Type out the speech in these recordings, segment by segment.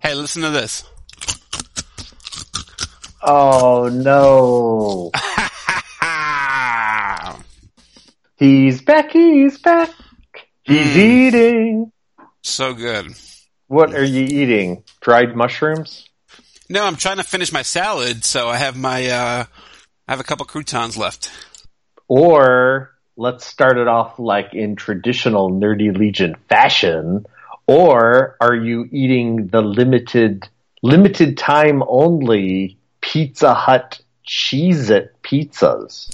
Hey, listen to this. Oh, no. He's back. He's eating. So good. What are you eating? Dried mushrooms? No, I'm trying to finish my salad, so I have I have a couple croutons left. Or let's start it off like in traditional Nerdy Legion fashion. Or are you eating the limited time only Pizza Hut Cheez-It pizzas?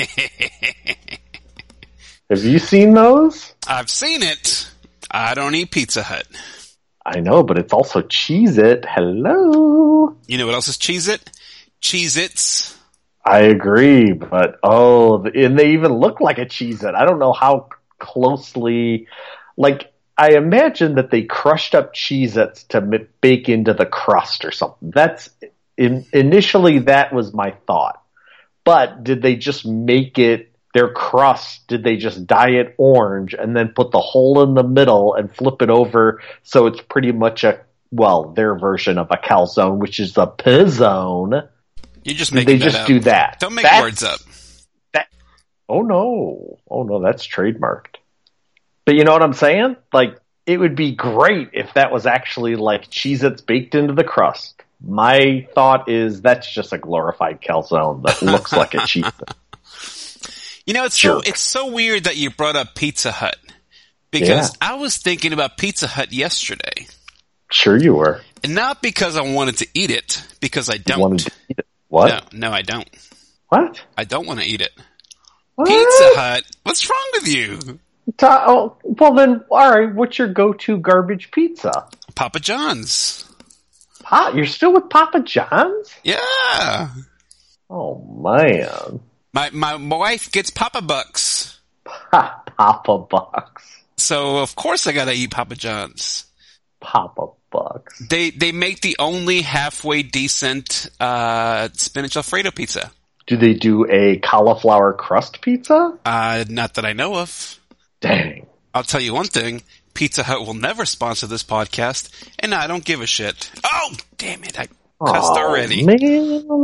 Have you seen those? I've seen it. I don't eat Pizza Hut. I know, but it's also Cheez-It. Hello. You know what else is Cheez-It? Cheez-Its. I agree, but and they even look like a Cheez-It. I don't know how closely, like, I imagine that they crushed up Cheez-Its to bake into the crust or something. Initially that was my thought. But did they just make it, their crust, did they just dye it orange and then put the hole in the middle and flip it over so it's pretty much their version of a calzone, which is a pizzone? You just make it up. Do that. Don't make words up. Oh no, that's trademarked. But you know what I'm saying? Like, it would be great if that was actually like Cheez-Its baked into the crust. My thought is that's just a glorified calzone that looks like a Cheez-It. You know, it's so weird that you brought up Pizza Hut. Because I was thinking about Pizza Hut yesterday. Sure you were. And not because I wanted to eat it, because I don't. You wanted to eat it? What? No, I don't. What? I don't want to eat it. What? Pizza Hut? What's wrong with you? Well then, alright, what's your go-to garbage pizza? Papa John's. You're still with Papa John's? Yeah. Oh, man. My wife gets Papa Bucks. Papa Bucks. So, of course I gotta eat Papa John's. Papa Bucks. They make the only halfway decent spinach Alfredo pizza. Do they do a cauliflower crust pizza? Not that I know of. Dang. I'll tell you one thing. Pizza Hut will never sponsor this podcast, and I don't give a shit. Oh, damn it. I cussed already. Man.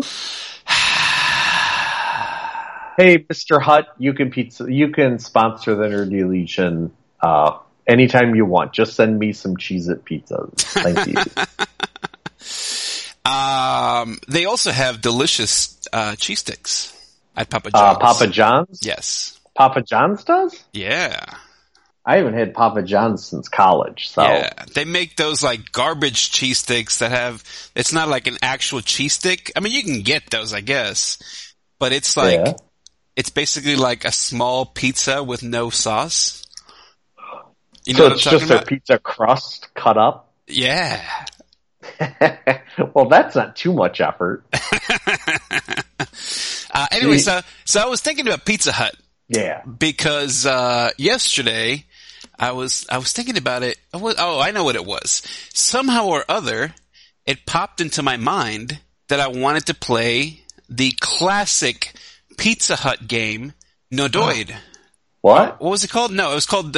Hey, Mr. Hut, you can sponsor the Nerdy Legion anytime you want. Just send me some Cheez-It pizzas. Thank you. They also have delicious cheese sticks at Papa John's. Papa John's? Yes. Papa John's does? Yeah. I haven't had Papa John's since college, so. Yeah. They make those like garbage cheese sticks that it's not like an actual cheese stick. I mean, you can get those, I guess, but it's like, it's basically like a small pizza with no sauce. You know so what it's I'm talking just about? a pizza crust cut up? Yeah. Well, that's not too much effort. Anyway, so I was thinking about Pizza Hut. Yeah. Because yesterday I was thinking about it. I know what it was. Somehow or other, it popped into my mind that I wanted to play the classic Pizza Hut game, Nodoid. What? What was it called? No, it was called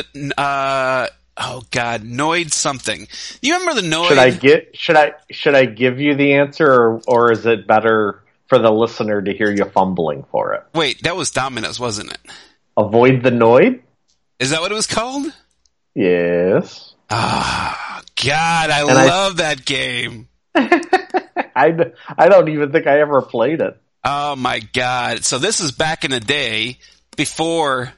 Noid something. You remember the Noid? Should I give you the answer, or is it better for the listener to hear you fumbling for it? Wait, that was Domino's, wasn't it? Avoid the Noid? Is that what it was called? Yes. Oh, God, I love that game. I don't even think I ever played it. Oh, my God. So this is back in the day, before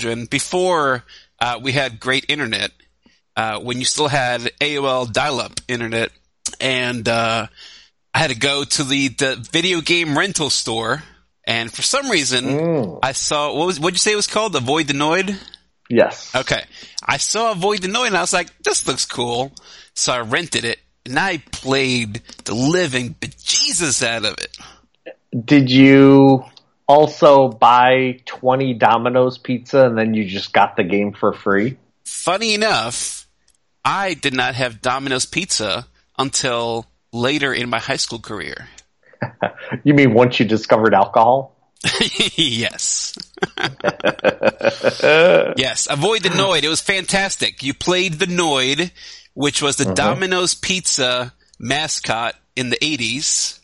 we had great internet, when you still had AOL dial-up internet, and I had to go to the video game rental store, and for some reason, I saw, what'd you say it was called? Avoid the Noid? Yes. Okay. I saw Avoid the Noid, and I was like, this looks cool. So I rented it, and I played the living bejesus out of it. Did you also buy 20 Domino's pizza, and then you just got the game for free? Funny enough, I did not have Domino's pizza until later in my high school career. You mean once you discovered alcohol? Yes. Yes, Avoid the Noid. It was fantastic. You played the Noid, which was the Domino's pizza mascot in the 80s.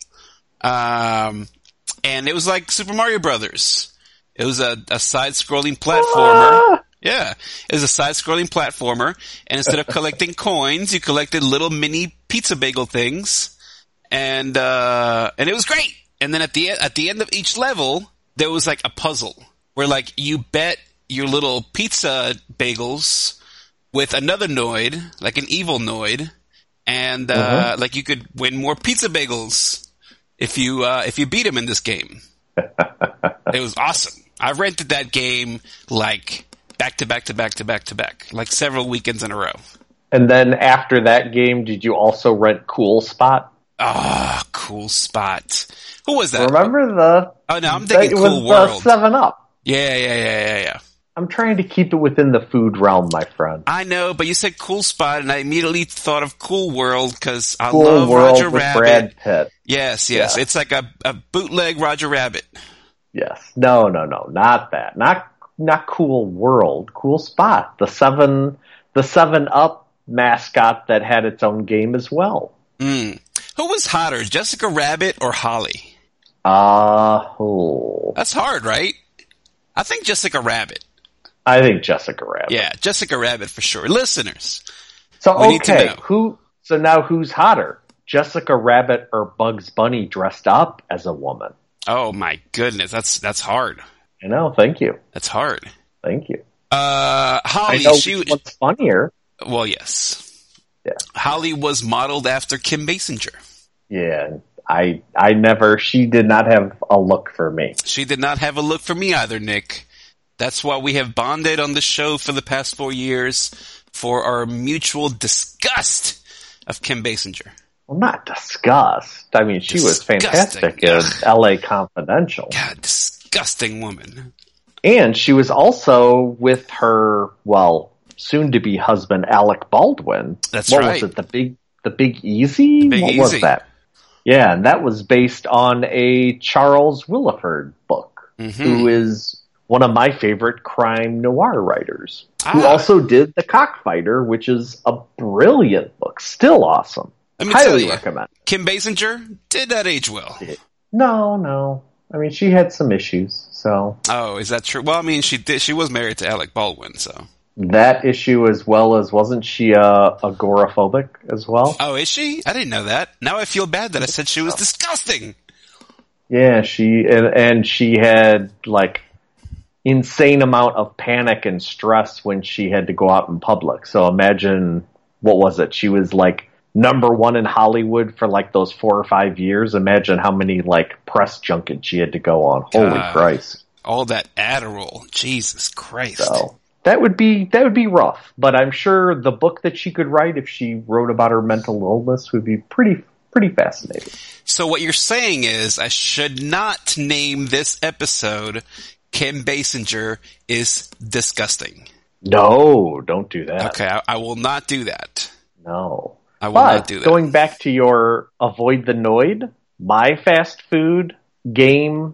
And it was like Super Mario Brothers. It was a side-scrolling platformer. Yeah, it was a side-scrolling platformer, and instead of collecting coins, you collected little mini pizza bagel things, and it was great. And then at the end of each level, there was like a puzzle where like you bet your little pizza bagels with another Noid, like an evil Noid, and like you could win more pizza bagels if you beat him in this game. It was awesome. I rented that game like back to back, like several weekends in a row. And then after that game, did you also rent Cool Spot? Ah, Cool Spot. Who was that? Remember the? Oh no, I'm thinking Cool World. 7-Up. Yeah. I'm trying to keep it within the food realm, my friend. I know, but you said Cool Spot, and I immediately thought of Cool World because I Cool love World Roger with Rabbit. Brad Pitt. Yes. Yeah. It's like a bootleg Roger Rabbit. Yes. No, not that. Not Cool World. Cool Spot. The 7-Up mascot that had its own game as well. Who was hotter, Jessica Rabbit or Holly? That's hard, right? I think Jessica Rabbit. I think Jessica Rabbit. Yeah, Jessica Rabbit for sure. Listeners. So okay, now who's hotter? Jessica Rabbit or Bugs Bunny dressed up as a woman? Oh my goodness, that's hard. I know, thank you. That's hard. Thank you. Holly, I know which one's funnier. Well, yes. Yeah. Holly was modeled after Kim Basinger. Yeah, she did not have a look for me. She did not have a look for me either, Nick. That's why we have bonded on the show for the past 4 years for our mutual disgust of Kim Basinger. Well, not disgust. I mean, she was fantastic in L.A. Confidential. God, disgusting woman. And she was also with her, soon-to-be husband, Alec Baldwin. That's right. What was it, The Big Easy? What was that? Yeah, and that was based on a Charles Willeford book, who is one of my favorite crime noir writers, who also did The Cockfighter, which is a brilliant book. Still awesome. Highly recommend. Kim Basinger did not age well. No. I mean, she had some issues, so. Oh, is that true? Well, I mean, she was married to Alec Baldwin, so. That issue as well as, wasn't she agoraphobic as well? Oh, is she? I didn't know that. Now I feel bad that I said she was disgusting. Yeah, and she had, like, insane amount of panic and stress when she had to go out in public. So imagine, what was it? She was, like, #1 in Hollywood for like those 4 or 5 years. Imagine how many like press junkets she had to go on. Holy Christ. All that Adderall. Jesus Christ. So that would be rough, but I'm sure the book that she could write if she wrote about her mental illness would be pretty fascinating. So what you're saying is I should not name this episode Kim Basinger is disgusting. No, don't do that. Okay, I will not do that. No. I will not do that. Going back to your avoid the Noid, my fast food chain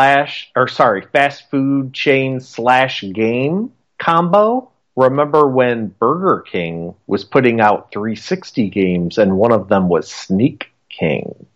/ game combo. Remember when Burger King was putting out 360 games and one of them was Sneak King?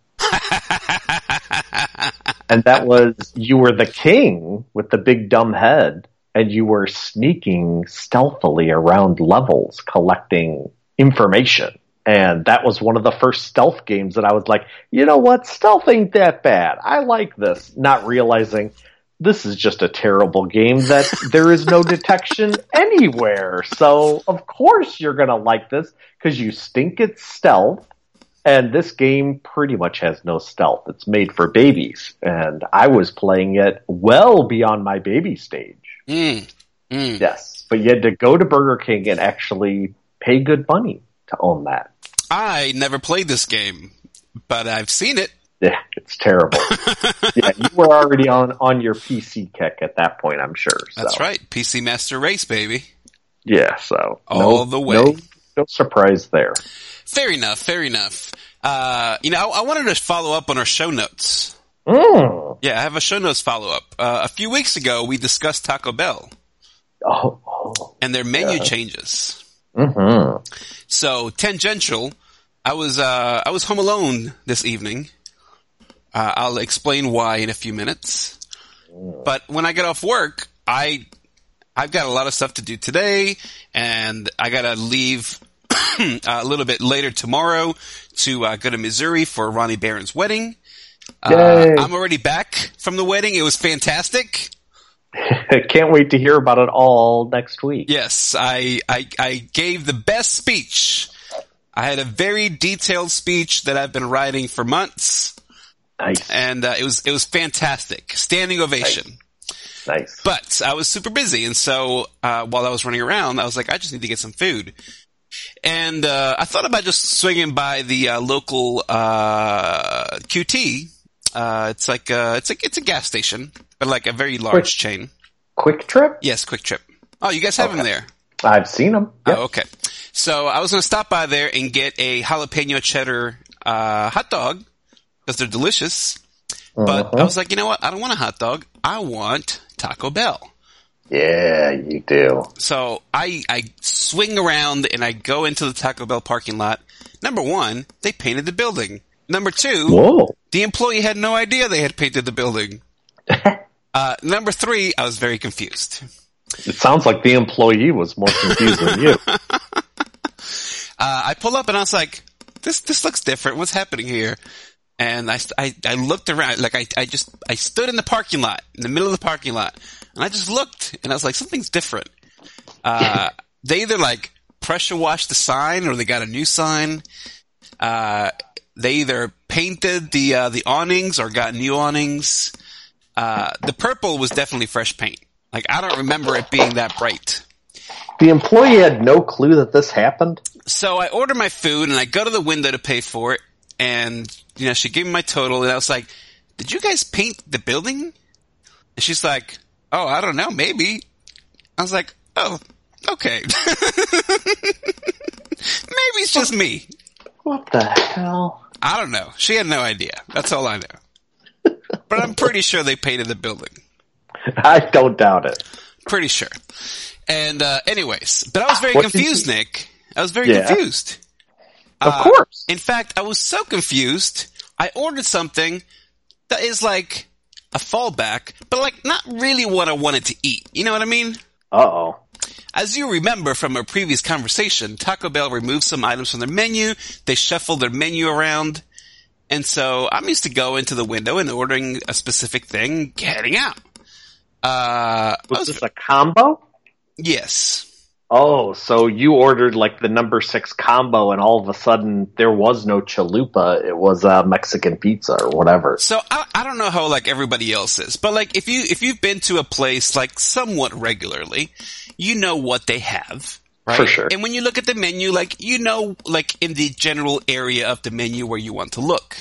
And that was, you were the king with the big dumb head and you were sneaking stealthily around levels collecting information. And that was one of the first stealth games that I was like, you know what? Stealth ain't that bad. I like this. Not realizing this is just a terrible game that there is no detection anywhere. So, of course you're going to like this because you stink at stealth. And this game pretty much has no stealth. It's made for babies. And I was playing it well beyond my baby stage. Yes. But you had to go to Burger King and actually pay good money to own that. I never played this game, but I've seen it. Yeah, it's terrible. Yeah, you were already on your PC kick at that point, I'm sure. So. That's right. PC Master Race, baby. Yeah, so. All the way. No surprise there. Fair enough. I wanted to follow up on our show notes. Yeah, I have a show notes follow-up. A few weeks ago, we discussed Taco Bell. And their menu changes. So, tangential, I was home alone this evening. I'll explain why in a few minutes. But when I get off work, I've got a lot of stuff to do today, and I gotta leave a little bit later tomorrow to go to Missouri for Ronnie Barron's wedding. I'm already back from the wedding. It was fantastic. Can't wait to hear about it all next week. Yes, I gave the best speech. I had a very detailed speech that I've been writing for months. Nice. And it was fantastic. Standing ovation. Nice. But I was super busy, and so while I was running around, I was like, I just need to get some food. And I thought about just swinging by the local QT. It's a gas station, but like a very large chain. Quick Trip? Yes, Quick Trip. Oh, you guys have them there? I've seen them. Yep. Oh, okay. So I was going to stop by there and get a jalapeno cheddar hot dog because they're delicious. But I was like, you know what? I don't want a hot dog. I want Taco Bell. Yeah, you do. So I swing around and I go into the Taco Bell parking lot. Number one, they painted the building. Number two, the employee had no idea they had painted the building. Number three, I was very confused. It sounds like the employee was more confused than you. I pull up and I was like, this looks different. What's happening here? And I looked around, like I stood in the parking lot, in the middle of the parking lot, and I just looked and I was like, something's different. They either like pressure washed the sign or they got a new sign. They either painted the awnings or got new awnings. The purple was definitely fresh paint. Like, I don't remember it being that bright. The employee had no clue that this happened? So I order my food and I go to the window to pay for it. And, she gave me my total and I was like, did you guys paint the building? And she's like, oh, I don't know, maybe. I was like, oh, okay. Maybe it's just me. What the hell? I don't know. She had no idea. That's all I know. But I'm pretty sure they painted the building. I don't doubt it. Pretty sure. And anyways, but I was very confused, Nick. I was very confused. Of course. In fact, I was so confused, I ordered something that is like a fallback, but like not really what I wanted to eat. You know what I mean? Uh-oh. As you remember from our previous conversation, Taco Bell removed some items from their menu. They shuffled their menu around. And so I'm used to going to the window and ordering a specific thing, getting out. Was this a combo? Yes. Oh, so you ordered like the number 6 combo and all of a sudden there was no chalupa. It was a Mexican pizza or whatever. So I don't know how like everybody else is, but like if you've been to a place like somewhat regularly, you know what they have, right? For sure. And when you look at the menu, like, like in the general area of the menu where you want to look.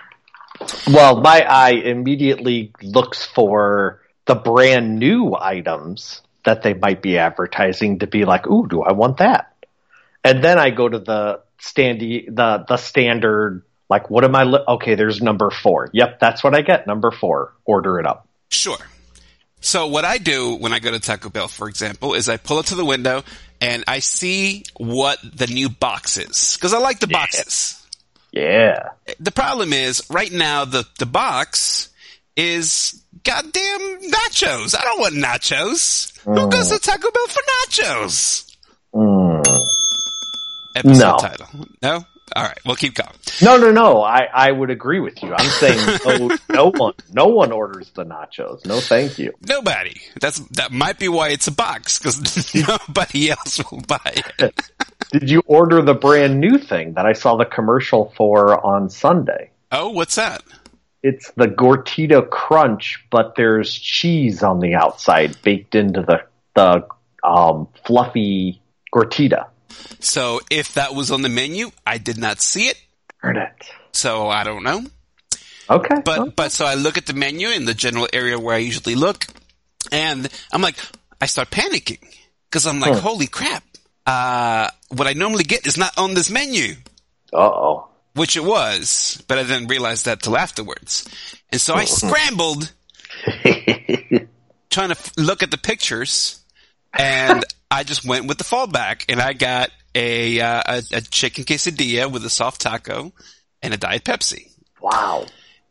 Well, my eye immediately looks for the brand new items that they might be advertising to be like, ooh, do I want that? And then I go to the standard, like, what am I, okay, there's number 4. Yep, that's what I get, number 4. Order it up. Sure. So what I do when I go to Taco Bell, for example, is I pull up to the window and I see what the new box is. Because I like the boxes. Yeah. The problem is, right now, the box is goddamn nachos. I don't want nachos. Who goes to Taco Bell for nachos? Episode title. No? All right, we'll keep going. No. I would agree with you. I'm saying no one orders the nachos. No, thank you. Nobody. That might be why it's a box, because nobody else will buy it. Did you order the brand new thing that I saw the commercial for on Sunday? Oh, what's that? It's the Gordita Crunch, but there's cheese on the outside baked into the fluffy Gordita. So if that was on the menu, I did not see it. Darn it. So I don't know. Okay. But so I look at the menu in the general area where I usually look, and I'm like, I start panicking because I'm like, holy crap. What I normally get is not on this menu. Uh-oh. Which it was, but I didn't realize that till afterwards. And so I scrambled trying to look at the pictures, and I just went with the fallback, and I got a chicken quesadilla with a soft taco and a Diet Pepsi. Wow.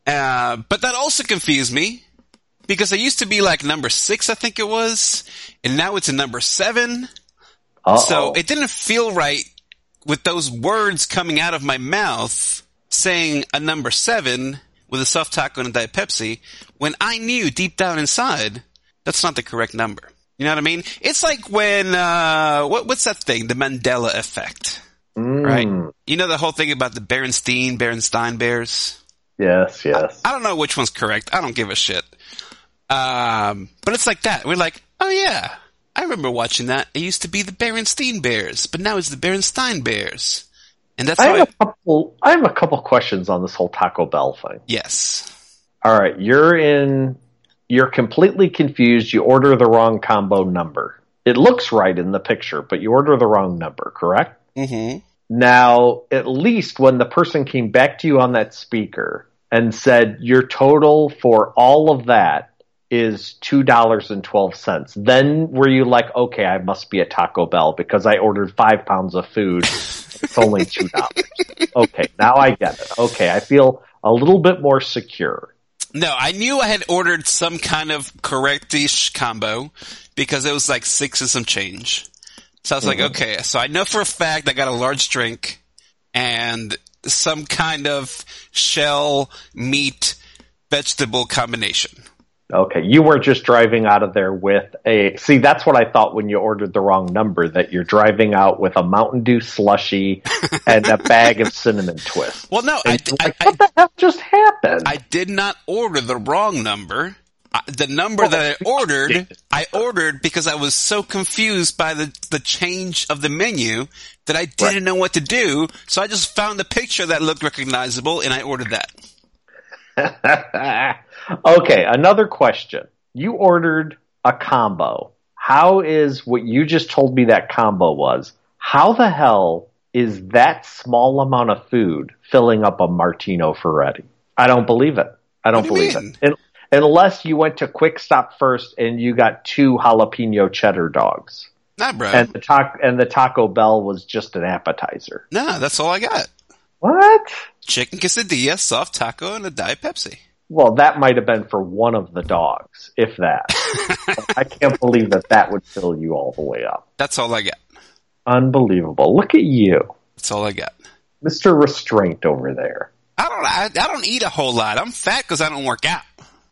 But that also confused me because I used to be like number 6, I think it was, and now it's a number 7. Uh-oh. So it didn't feel right with those words coming out of my mouth saying a number 7 with a soft taco and a Diet Pepsi when I knew deep down inside that's not the correct number. You know what I mean? It's like when, what's that thing? The Mandela effect. Right? You know the whole thing about the Berenstein Bears? Yes. I don't know which one's correct. I don't give a shit. But it's like that. We're like, oh yeah, I remember watching that. It used to be the Berenstein Bears, but now it's the Berenstein Bears. And that's I have a couple questions on this whole Taco Bell thing. Yes. All right, you're completely confused. You order the wrong combo number. It looks right in the picture, but you order the wrong number, correct? Mm-hmm. Now, at least when the person came back to you on that speaker and said your total for all of that is $2.12, then were you like, okay, I must be at Taco Bell because I ordered 5 pounds of food. It's only $2. Okay, now I get it. Okay, I feel a little bit more secure. No, I knew I had ordered some kind of correct-ish combo because it was like 6 and some change. So I was like, okay, so I know for a fact I got a large drink and some kind of shell, meat, vegetable combination. Okay, you weren't just driving out of there with see, that's what I thought when you ordered the wrong number, that you're driving out with a Mountain Dew slushie and a bag of Cinnamon Twists. Well, no, what the hell just happened? I did not order the wrong number. The number that I ordered because I was so confused by the change of the menu that I didn't know what to do. So I just found a picture that looked recognizable and I ordered that. Okay, another question. You ordered a combo. How is what you just told me that combo was? How the hell is that small amount of food filling up a Martino Ferretti? I don't believe it. I don't believe it. Unless you went to Quick Stop first and you got 2 jalapeno cheddar dogs. Nah, bro. And the Taco Bell was just an appetizer. Nah, that's all I got. What? Chicken quesadilla, soft taco, and a Diet Pepsi. Well, that might have been for one of the dogs, if that. I can't believe that would fill you all the way up. That's all I got. Unbelievable. Look at you. That's all I got. Mr. Restraint over there. I don't eat a whole lot. I'm fat because I don't work out.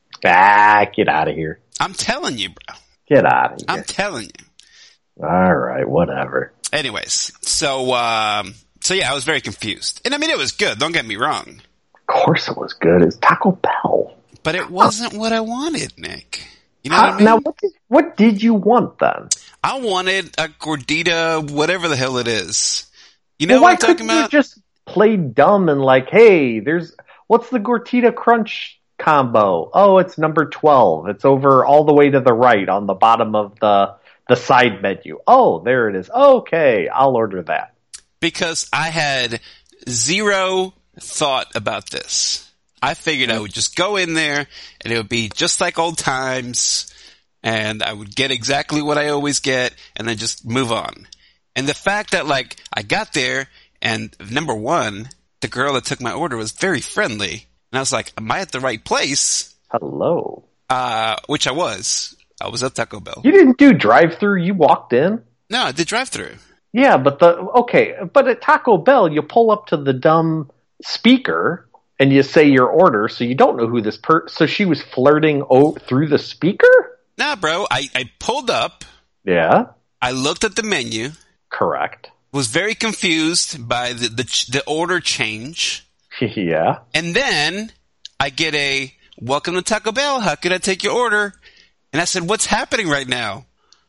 Get out of here. I'm telling you, bro. Get out of here. I'm telling you. All right, whatever. Anyways, so yeah, I was very confused. And I mean, it was good. Don't get me wrong. Of course it was good. It's Taco Bell. But it wasn't what I wanted, Nick. You know what I mean? Now, what did you want then? I wanted a gordita, whatever the hell it is. You know what I'm talking about? Why couldn't you just play dumb and like, hey, what's the Gordita Crunch combo? Oh, it's number 12. It's over all the way to the right on the bottom of the side menu. Oh, there it is. Okay, I'll order that. Because I had zero thought about this. I figured I would just go in there and it would be just like old times and I would get exactly what I always get and then just move on. And the fact that like I got there and number one, the girl that took my order was very friendly. And I was like, am I at the right place? Hello. Which I was. I was at Taco Bell. You didn't do drive-thru, you walked in? No, I did drive-thru. Yeah, but at Taco Bell, you pull up to the dumb speaker and you say your order, so you don't know who this so she was flirting through the speaker? Nah, bro, I pulled up. Yeah. I looked at the menu. Correct. Was very confused by the order change. Yeah. And then I get a, welcome to Taco Bell, how can I take your order? And I said, what's happening right now?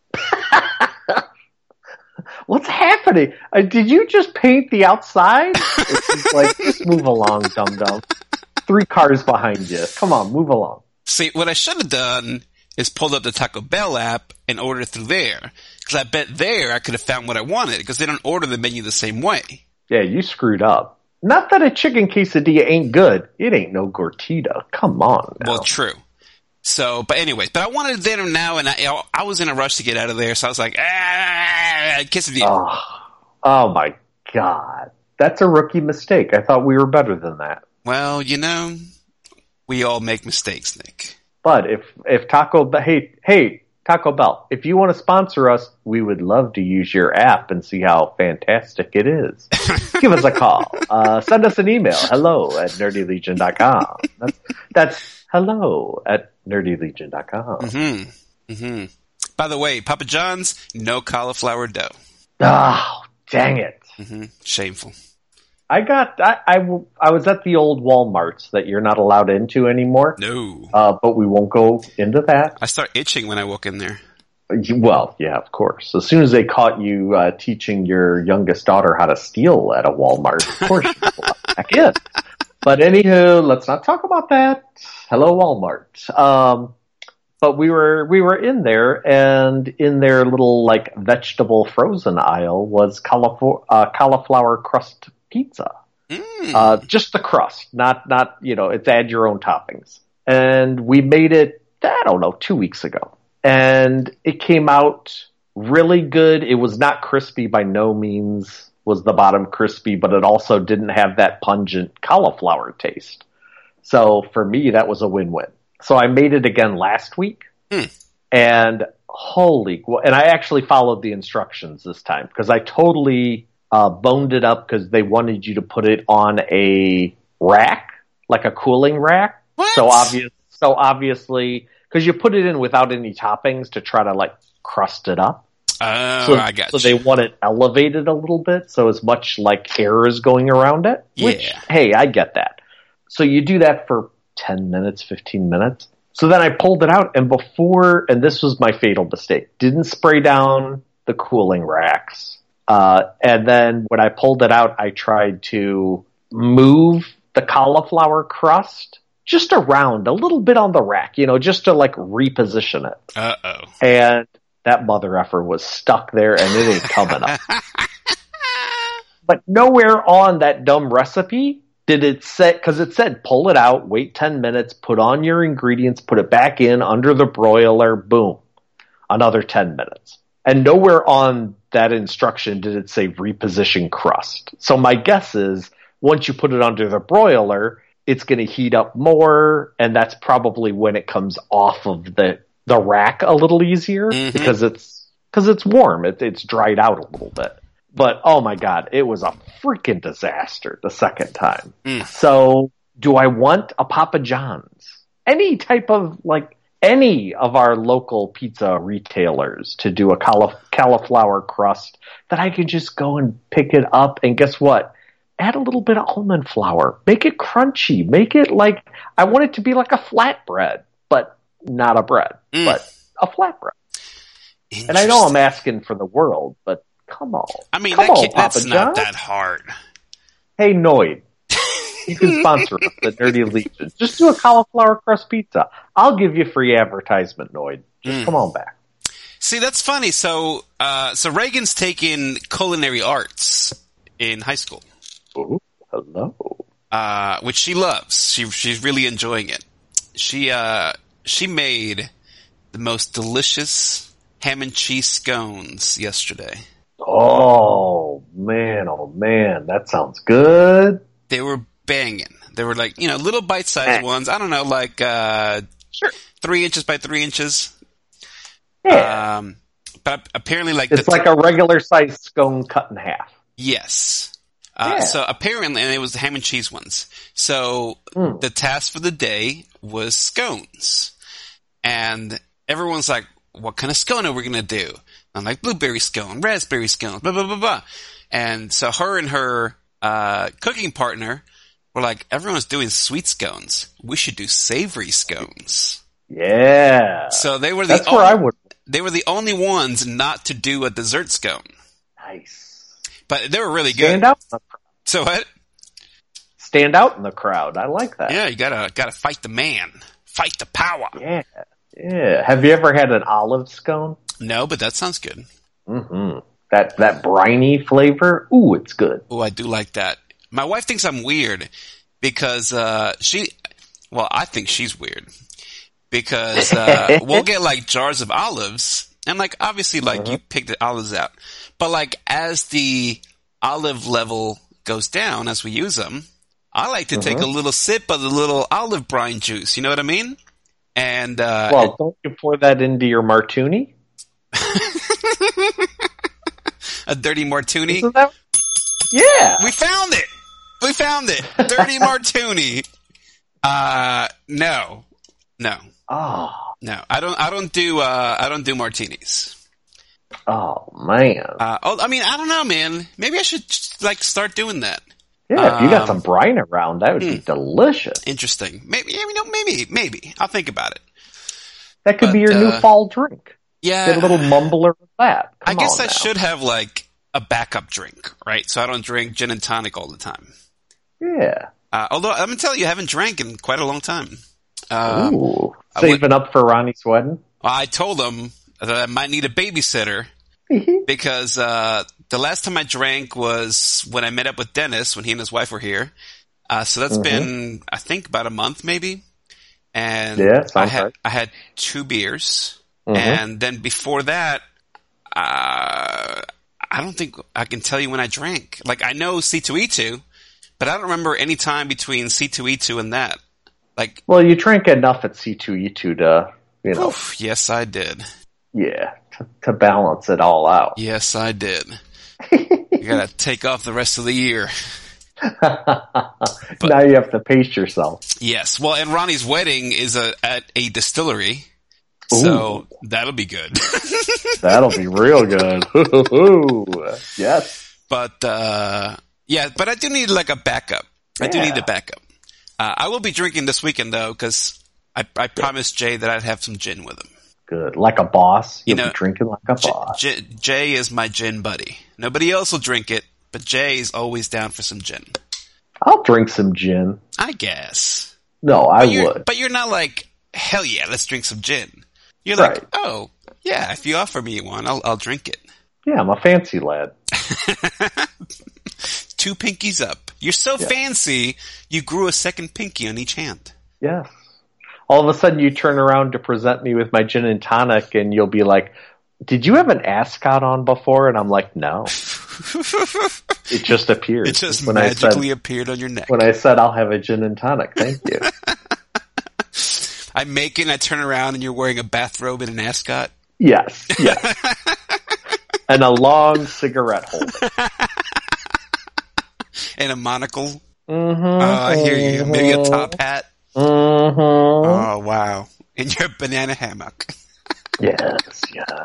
What's happening? Did you just paint the outside? It's like, just move along, dum-dum. 3 cars behind you. Come on, move along. See, what I should have done is pulled up the Taco Bell app and ordered through there. Because I bet there I could have found what I wanted, because they don't order the menu the same way. Yeah, you screwed up. Not that a chicken quesadilla ain't good. It ain't no Gordita. Come on now. Well, true. So, but anyways, I wanted dinner now, and I was in a rush to get out of there, so I was like, quesadilla. Oh, Oh my God. That's a rookie mistake. I thought we were better than that. Well, we all make mistakes, Nick. But if Taco Bell, hey, Taco Bell, if you want to sponsor us, we would love to use your app and see how fantastic it is. Give us a call. Send us an email. hello@nerdylegion.com. That's hello@nerdylegion.com. Mm-hmm. Mm-hmm. By the way, Papa John's, no cauliflower dough. Oh, dang it. Mm-hmm. Shameful. I was at the old Walmarts that you're not allowed into anymore. No. But we won't go into that. I start itching when I walk in there. Well, yeah, of course. As soon as they caught you teaching your youngest daughter how to steal at a Walmart, of course you're allowed back in. But anywho, let's not talk about that. Hello, Walmart. But we were in there, and in their little like vegetable frozen aisle was cauliflower crust pizza. Just the crust, not it's add your own toppings. And we made it, I don't know, 2 weeks ago. And it came out really good. It was not crispy by no means. Was the bottom crispy, but it also didn't have that pungent cauliflower taste. So for me, that was a win-win. So I made it again last week. And and I actually followed the instructions this time because I totally boned it up because they wanted you to put it on a rack, like a cooling rack. What? So obviously, because you put it in without any toppings to try to like crust it up. Oh, I got you. So they want it elevated a little bit, so as much like air is going around it. Which, hey, I get that. So you do that for 10 minutes, 15 minutes. So then I pulled it out, and and this was my fatal mistake, didn't spray down the cooling racks. And then when I pulled it out, I tried to move the cauliflower crust just around a little bit on the rack, just to like reposition it. Uh-oh. And that mother effer was stuck there, and it ain't coming up. But nowhere on that dumb recipe did it say, because it said pull it out, wait 10 minutes, put on your ingredients, put it back in under the broiler, boom, another 10 minutes. And nowhere on that instruction did it say reposition crust. So my guess is once you put it under the broiler, it's going to heat up more, and that's probably when it comes off of the rack a little easier because it's warm. It's dried out a little bit. But, oh my God, it was a freaking disaster the second time. So, do I want a Papa John's? Any type of, any of our local pizza retailers to do a cauliflower crust that I could just go and pick it up, and guess what? Add a little bit of almond flour. Make it crunchy. Make it I want it to be like a flatbread, but not a bread, but a flatbread. And I know I'm asking for the world, but come on. I mean, Papa that's John. not that hard. Hey, Noid, you can sponsor us at Nerdy Legion. Just do a cauliflower crust pizza. I'll give you free advertisement, Noid. Just come on back. See, that's funny. So Reagan's taking culinary arts in high school. Ooh, hello. Which she loves. She's really enjoying it. She made the most delicious ham and cheese scones yesterday. Oh man, that sounds good. They were banging. They were little bite-sized ones. I don't know, 3 inches by 3 inches. Yeah. But apparently it's like a regular sized scone cut in half. Yes. So apparently, and it was the ham and cheese ones. So the task for the day was scones. And everyone's like, what kind of scone are we going to do? I'm like, blueberry scone, raspberry scone, blah, blah, blah, blah. And so her and her cooking partner were like, everyone's doing sweet scones. We should do savory scones. Yeah. So they were they were the only ones not to do a dessert scone. Nice. But they were really Stand good. Out in the crowd. So what? Stand out in the crowd. I like that. Yeah, you gotta fight the man. Fight the power. Yeah. Yeah. Have you ever had an olive scone? No, but that sounds good. Mm-hmm. That briny flavor. Ooh, it's good. Oh, I do like that. My wife thinks I'm weird because I think she's weird because we'll get jars of olives and obviously you pick the olives out, but as the olive level goes down as we use them, I like to take a little sip of the little olive brine juice. You know what I mean? And well, don't you pour that into your martini? A dirty martini. Isn't that? Yeah, We found it. We found it. Dirty martini. No. Oh, No. I don't do martinis. oh man. I don't know, man. Maybe I should like start doing that. Yeah, if you got some brine around, that would be delicious. Interesting. Maybe maybe. I'll think about it. That could be your new fall drink. Yeah. Get a little mumbler with that. I guess on I now. should have like a backup drink, right? So I don't drink gin and tonic all the time. Yeah. Although I'm gonna tell you, I haven't drank in quite a long time. Ooh. Saving up for Ronnie's wedding? I told him that I might need a babysitter because the last time I drank was when I met up with Dennis when he and his wife were here. So that's been, I think, about a month maybe. And Yeah, I had 2 beers. And then before that, I don't think I can tell you when I drank. Like, I know C2E2, but I don't remember any time between C2E2 and that. Like, Well, you drank enough at C2E2 to, oof, yes, I did. yeah, to balance it all out. Yes, I did. You gotta take off the rest of the year. Now you have to pace yourself. Yes. Well, and Ronnie's wedding is at a distillery. So that'll be good. That'll be real good. Yes. But I do need like a backup. I do need a backup. I will be drinking this weekend though, because I promised Jay that I'd have some gin with him. Good. Like a boss. You'll You know, be drinking like a boss. Jay is my gin buddy. Nobody else will drink it, but Jay's always down for some gin. I'll drink some gin. I guess. No, I would. But you're not like, hell yeah, let's drink some gin. You're Right. like, oh, yeah, if you offer me one, I'll drink it. Yeah, I'm a fancy lad. 2 pinkies up. You're so fancy, you grew a second pinky on each hand. Yes. All of a sudden you turn around to present me with my gin and tonic and you'll be like, did you have an ascot on before? And I'm like, no. It just appeared. It just magically appeared on your neck. When I said I'll have a gin and tonic, thank you. I make it and I turn around and you're wearing a bathrobe and an ascot. Yes. And a long cigarette holder. And a monocle. I hear you. Maybe a top hat. Oh, wow. And your banana hammock. Yes.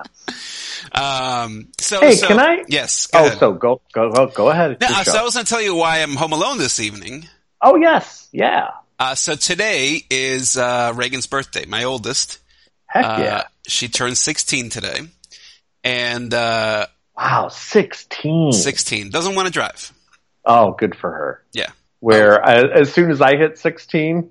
Can I? Yes. Go ahead. So go ahead. No, so I was going to tell you why I'm home alone this evening. Oh, yes. Yeah. So today is Reagan's birthday, my oldest. Heck yeah. She turned 16 today. And wow, 16. 16. Doesn't want to drive. Oh, good for her. Yeah. As soon as I hit 16,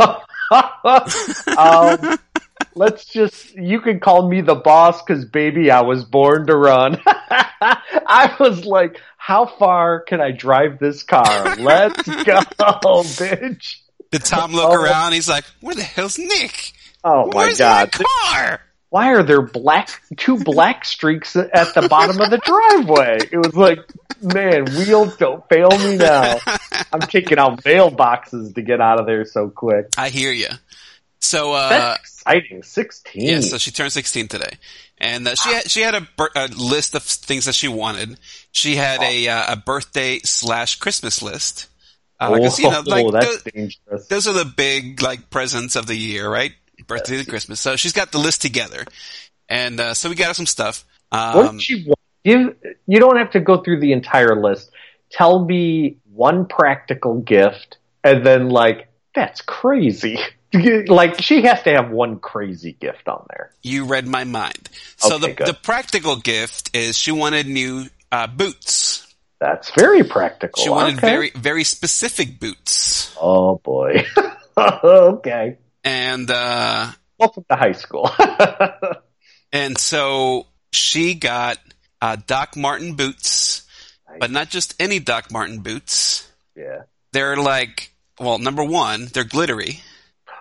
you can call me the boss because, baby, I was born to run. I was like, how far can I drive this car? Let's go, bitch. Did Tom look around? He's like, where the hell's Nick? Oh, my God. Where's my car? Why are there 2 black streaks at the bottom of the driveway? It was like, man, wheels don't fail me now. I'm taking out mailboxes to get out of there so quick. I hear you. So that's exciting. 16. Yeah, so she turned 16 today, and she had a list of things that she wanted. She had a birthday / Christmas list. Because that's dangerous. Those are the big presents of the year, right? Birthday and Christmas. So she's got the list together, and so we got her some stuff. What did she want? You don't have to go through the entire list. Tell me one practical gift, and then that's crazy. She has to have one crazy gift on there. You read my mind. So okay, the practical gift is she wanted new boots. That's very practical. She wanted very, very specific boots. Oh boy. Okay. And welcome to high school. And so she got Doc Marten boots, but not just any Doc Marten boots. Yeah. They're number 1, they're glittery.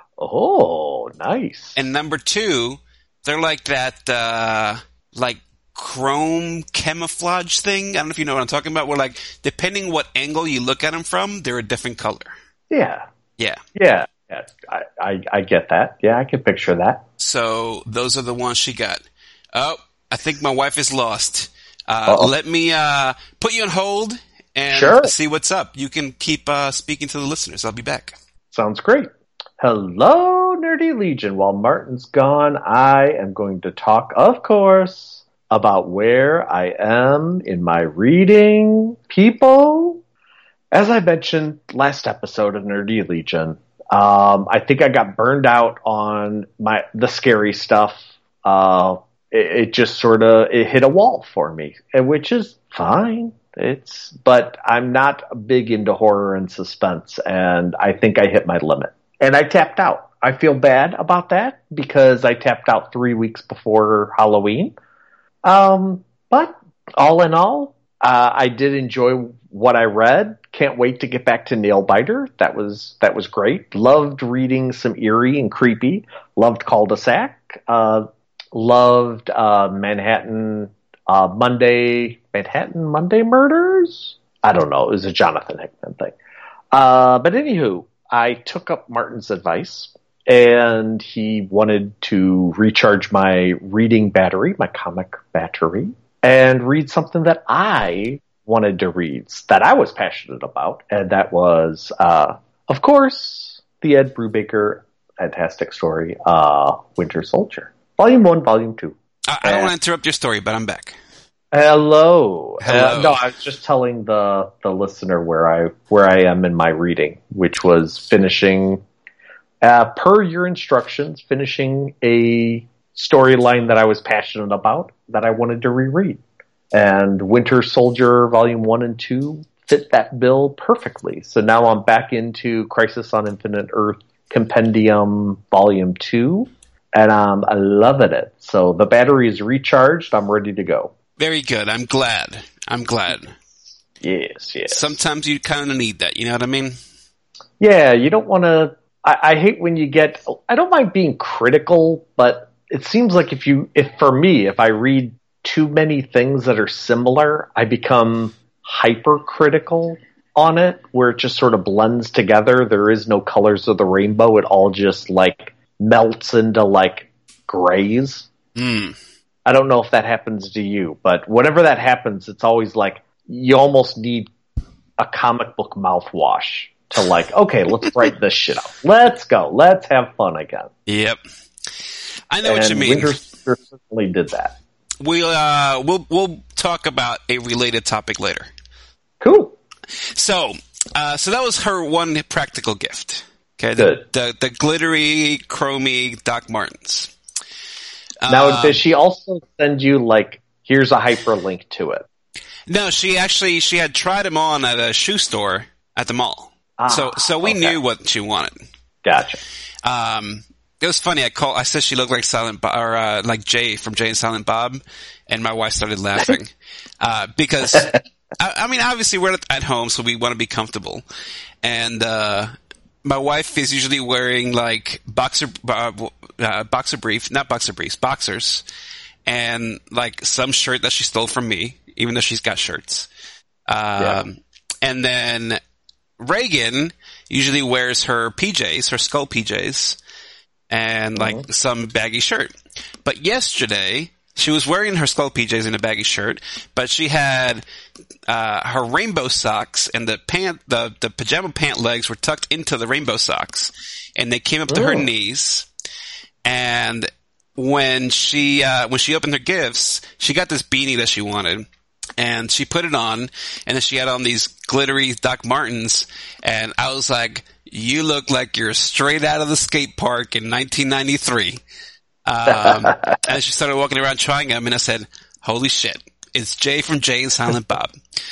Oh, nice. And number 2, they're like that, chrome camouflage thing. I don't know if you know what I'm talking about. Where like, depending what angle you look at them from, they're a different color. Yeah. Yeah. Yeah. Yeah. I get that. Yeah, I can picture that. So those are the ones she got. Oh, I think my wife is lost. Let me put you on hold and see what's up. You can keep speaking to the listeners. I'll be back. Sounds great. Hello, Nerdy Legion. While Martin's gone, I am going to talk, of course, about where I am in my reading. People, as I mentioned last episode of Nerdy Legion, I think I got burned out on the scary stuff. It just sort of hit a wall for me, which is fine. But I'm not big into horror and suspense, and I think I hit my limit. And I tapped out. I feel bad about that because I tapped out 3 weeks before Halloween. But all in all, I did enjoy what I read. Can't wait to get back to Nailbiter. That was great. Loved reading some eerie and creepy. Loved Cul-de-sac. Loved Manhattan Monday Murders? I don't know. It was a Jonathan Hickman thing. But anywho, I took up Martin's advice, and he wanted to recharge my reading battery, my comic battery, and read something that I wanted to read, that I was passionate about, and that was, of course, the Ed Brubaker fantastic story, Winter Soldier. Volume 1, Volume 2. I don't want to interrupt your story, but I'm back. Hello. No, I was just telling the listener where I am in my reading, which was finishing, per your instructions, finishing a storyline that I was passionate about that I wanted to reread. And Winter Soldier Volume 1 and 2 fit that bill perfectly. So now I'm back into Crisis on Infinite Earth Compendium Volume 2, and I'm loving it. So the battery is recharged. I'm ready to go. Very good. I'm glad. Yes. Sometimes you kind of need that. You know what I mean? Yeah, you don't want to... I hate when you get... I don't mind being critical, but it seems like if I read too many things that are similar, I become hypercritical on it, where it just sort of blends together. There is no colors of the rainbow. It all just, like, melts into, like, grays. I don't know if that happens to you, but whenever that happens, it's always like you almost need a comic book mouthwash to, like, okay, let's write this shit out. Let's go. Let's have fun again. Yep. I know what you mean. Winter certainly did that. We'll talk about a related topic later. Cool. So that was her one practical gift. Okay. Good. The glittery, chromy Doc Martens. Now, does she also send you, like, here's a hyperlink to it? No, she had tried them on at a shoe store at the mall. So we knew what she wanted. Gotcha. It was funny. I said she looked like like Jay from Jay and Silent Bob, and my wife started laughing because I mean, obviously we're at home, so we want to be comfortable, and my wife is usually wearing like boxers, and like some shirt that she stole from me, even though she's got shirts. And then Reagan usually wears her PJs, her skull PJs, and like some baggy shirt. But yesterday, she was wearing her skull PJs and a baggy shirt, but she had her rainbow socks, and the pajama pant legs were tucked into the rainbow socks, and they came up to her knees. And when she opened her gifts, she got this beanie that she wanted, and she put it on, and then she had on these glittery Doc Martens, and I was like, "You look like you're straight out of the skate park in 1993." And she started walking around trying them, and I said, "Holy shit, it's Jay from Jay and Silent Bob."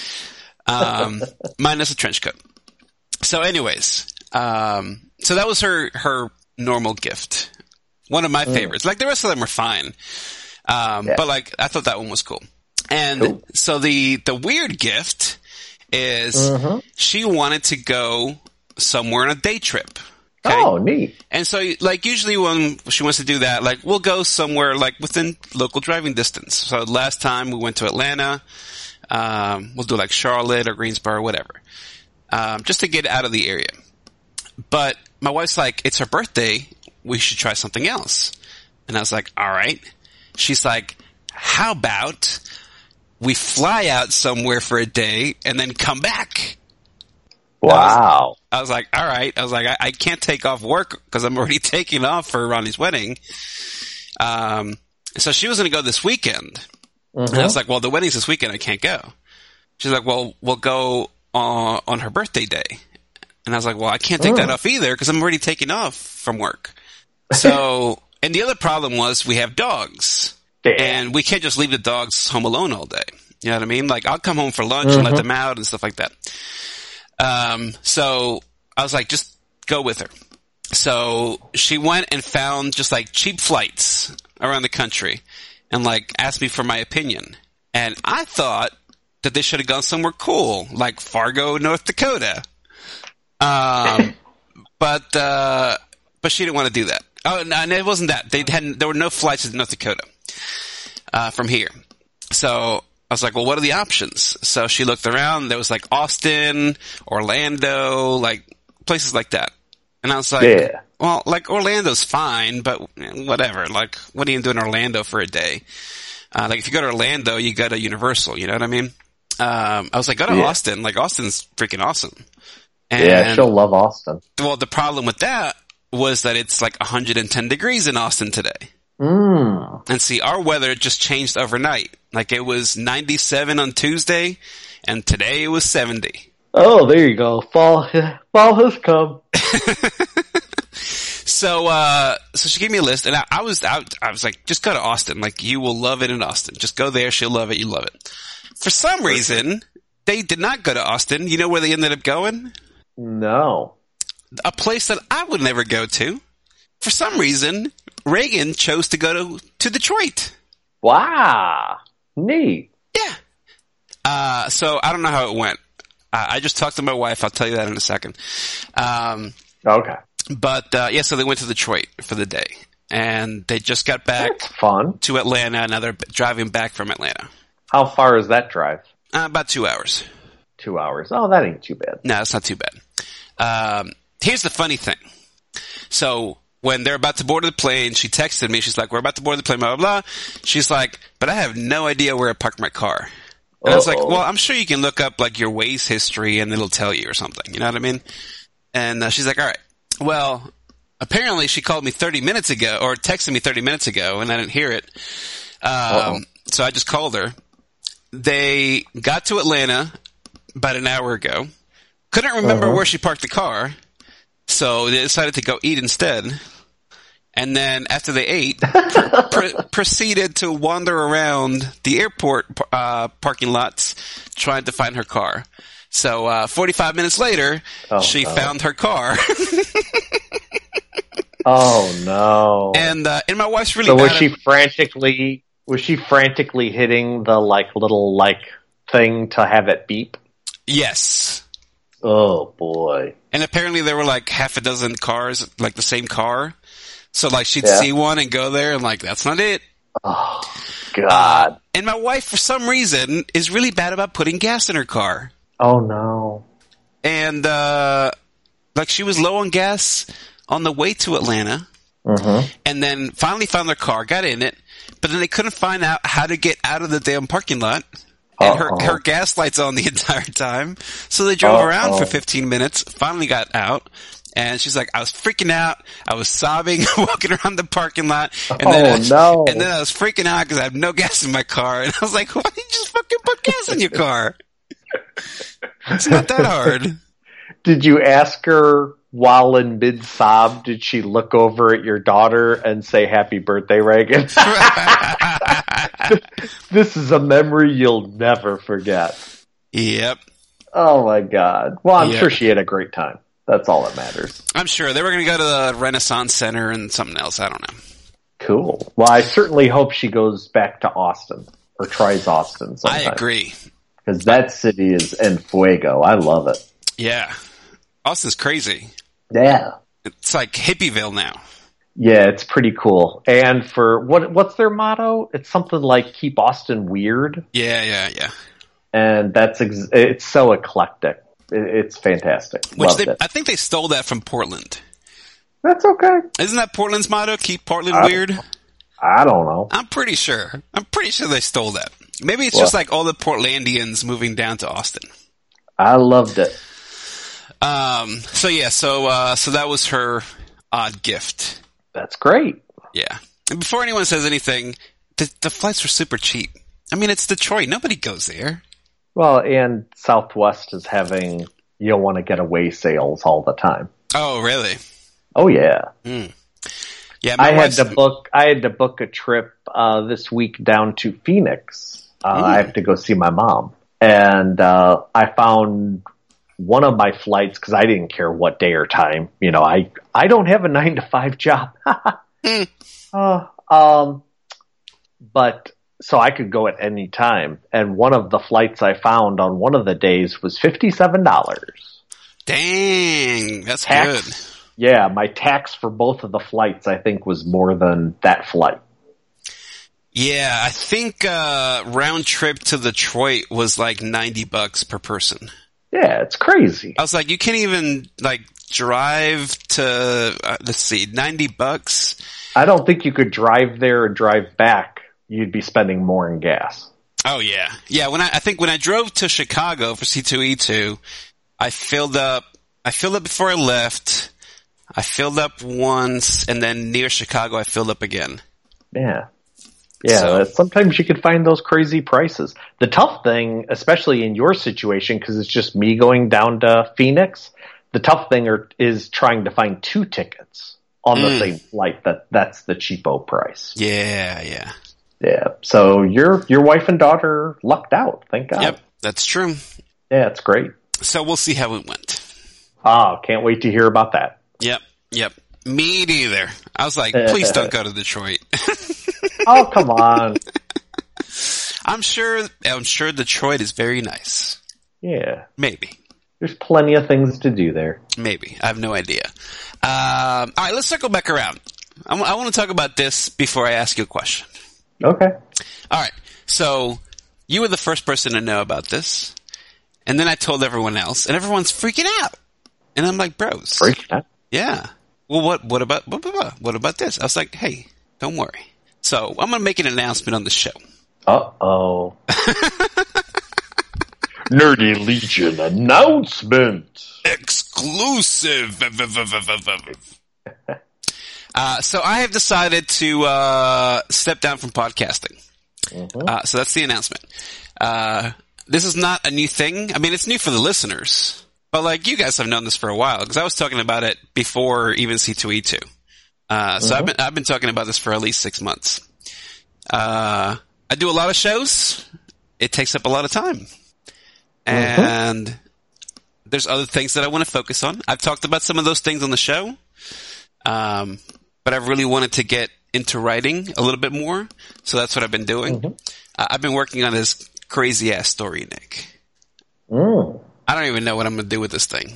Minus a trench coat. So anyways, so that was her normal gift. One of my favorites. Like, the rest of them were fine. But like, I thought that one was cool. And so the weird gift is she wanted to go somewhere on a day trip. Okay? Oh, neat. And so, like, usually when she wants to do that, like, we'll go somewhere, like, within local driving distance. So last time we went to Atlanta. We'll do, like, Charlotte or Greensboro or whatever. Just to get out of the area. But my wife's like, it's her birthday. We should try something else. And I was like, all right. She's like, how about we fly out somewhere for a day and then come back? Wow. I was like, all right. I was like, I can't take off work because I'm already taking off for Ronnie's wedding. So she was going to go this weekend. And I was like, well, the wedding's this weekend. I can't go. She's like, well, we'll go on her birthday day. And I was like, well, I can't take that off either because I'm already taking off from work. So, and the other problem was we have dogs. Damn. And we can't just leave the dogs home alone all day. You know what I mean? Like, I'll come home for lunch and let them out and stuff like that. So I was like, just go with her. So she went and found just like cheap flights around the country and like asked me for my opinion. And I thought that they should have gone somewhere cool, like Fargo, North Dakota. But she didn't want to do that. Oh, no, it wasn't that. There were no flights to North Dakota, from here. So I was like, well, what are the options? So she looked around. There was like Austin, Orlando, like places like that. And I was like, well, like Orlando's fine, but whatever. Like, what are you doing in Orlando for a day? Like if you go to Orlando, you go to Universal, you know what I mean? I was like, go to Austin. Like Austin's freaking awesome. And, she'll love Austin. Well, the problem with that was that it's like 110 degrees in Austin today. And see, our weather just changed overnight. Like it was 97 on Tuesday, and today it was 70. Oh, there you go. Fall has come. So she gave me a list, and I was like, just go to Austin. Like, you will love it in Austin. Just go there. She'll love it. You love it. For some reason, they did not go to Austin. You know where they ended up going? No. A place that I would never go to. For some reason, Reagan chose to go to Detroit. Wow. Neat. Yeah. So I don't know how it went. I just talked to my wife. I'll tell you that in a second. Okay. But, so they went to Detroit for the day. And they just got back That's fun. to Atlanta. Now they're driving back from Atlanta. How far is that drive? About 2 hours. 2 hours. Oh, that ain't too bad. No, it's not too bad. Here's the funny thing. So when they're about to board the plane, she texted me. She's like, we're about to board the plane, blah, blah, blah. She's like, but I have no idea where I parked my car. And I was like, well, I'm sure you can look up like your Waze history and it'll tell you or something. You know what I mean? And she's like, all right. Well, apparently she called me 30 minutes ago or texted me 30 minutes ago and I didn't hear it. So I just called her. They got to Atlanta about an hour ago. Couldn't remember where she parked the car. So they decided to go eat instead. And then after they ate, proceeded to wander around the airport parking lots trying to find her car. So 45 minutes later, she found her car. Oh no! And my wife's really. So bad was she frantically hitting the little thing to have it beep? Yes. Oh boy! And apparently there were like half a dozen cars, like the same car. So like she'd see one and go there and like, that's not it. Oh God. And my wife, for some reason, is really bad about putting gas in her car. Oh no. And, like she was low on gas on the way to Atlanta. And then finally found their car, got in it, but then they couldn't find out how to get out of the damn parking lot. And her gas light's on the entire time. So they drove around for 15 minutes, finally got out. And she's like, I was freaking out. I was sobbing, walking around the parking lot. And then I was freaking out because I have no gas in my car. And I was like, why didn't you just fucking put gas in your car? It's not that hard. Did you ask her while in mid-sob, did she look over at your daughter and say, happy birthday, Reagan? This is a memory you'll never forget. Yep. Oh my God. Well, I'm sure she had a great time. That's all that matters. I'm sure. They were going to go to the Renaissance Center and something else. I don't know. Cool. Well, I certainly hope she goes back to Austin or tries Austin sometime. I agree. Because that city is en fuego. I love it. Yeah. Austin's crazy. Yeah. It's like Hippieville now. Yeah, it's pretty cool. And for what's their motto? It's something like "Keep Austin Weird." Yeah. And it's so eclectic. It's fantastic. Which I think they stole that from Portland. That's okay. Isn't that Portland's motto? Keep Portland weird? I don't know. I'm pretty sure they stole that. Maybe it's just like all the Portlandians moving down to Austin. I loved it. So that was her odd gift. That's great. Yeah. And before anyone says anything, the flights were super cheap. I mean, it's Detroit. Nobody goes there. Well, and Southwest is having you don't want to get away sales all the time. Oh, really? Oh, yeah. Yeah, I had to book a trip this week down to Phoenix. I have to go see my mom, and I found one of my flights because I didn't care what day or time. You know, I don't have a 9-to-5 job, but so I could go at any time. And one of the flights I found on one of the days was $57. Dang, that's good. Yeah, my tax for both of the flights, I think, was more than that flight. Yeah, I think round trip to Detroit was like $90 per person. Yeah, it's crazy. I was like, you can't even like drive to let's see, $90. I don't think you could drive there and drive back. You'd be spending more in gas. Oh yeah, yeah. I think when I drove to Chicago for C2E2, I filled up before I left. I filled up once, and then near Chicago, I filled up again. Yeah. Yeah, sometimes you could find those crazy prices. The tough thing, especially in your situation, because it's just me going down to Phoenix, the tough thing is trying to find 2 tickets on the same flight. That's the cheapo price. Yeah. Yeah. So your wife and daughter lucked out. Thank God. Yep, that's true. Yeah, it's great. So we'll see how it went. Can't wait to hear about that. Yep. Me neither. I was like, please don't go to Detroit. Oh, come on. I'm sure Detroit is very nice. Yeah. Maybe. There's plenty of things to do there. Maybe. I have no idea. All right, let's circle back around. I want to talk about this before I ask you a question. Okay. All right. So you were the first person to know about this. And then I told everyone else, and everyone's freaking out. And I'm like, bros. Freaking out? Yeah. Well, what about this? I was like, hey, don't worry. So I'm going to make an announcement on the show. Uh-oh. Nerdy Legion announcement. Exclusive. So I have decided to step down from podcasting. Mm-hmm. So that's the announcement. This is not a new thing. I mean, it's new for the listeners. But like you guys have known this for a while because I was talking about it before even C2E2. So I've been talking about this for at least 6 months. I do a lot of shows. It takes up a lot of time. And there's other things that I want to focus on. I've talked about some of those things on the show. But I really wanted to get into writing a little bit more. So that's what I've been doing. I've been working on this crazy ass story, Nick. I don't even know what I'm going to do with this thing.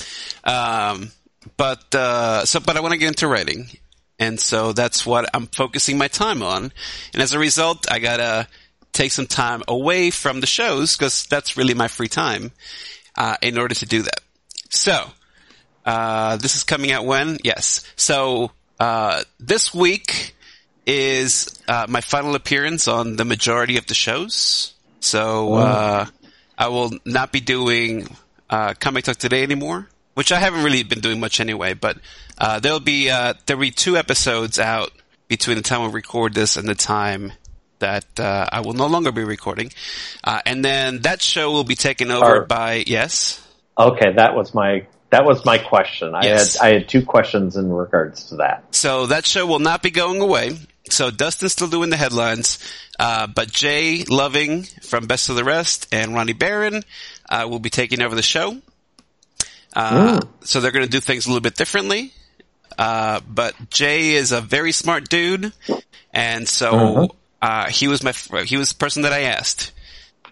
But I want to get into writing. And so that's what I'm focusing my time on. And as a result, I got to take some time away from the shows because that's really my free time, in order to do that. So, this is coming out when? Yes. So, this week is, my final appearance on the majority of the shows. So, I will not be doing Comic Talk Today anymore, which I haven't really been doing much anyway. But there'll be 2 episodes out between the time we record this and the time that I will no longer be recording. And then that show will be taken over by yes. Okay, that was my question. Yes. I had 2 questions in regards to that. So that show will not be going away. So Dustin's still doing the headlines, but Jay Loving from Best of the Rest and Ronnie Barron will be taking over the show. So they're going to do things a little bit differently. But Jay is a very smart dude, and so he was the person that I asked.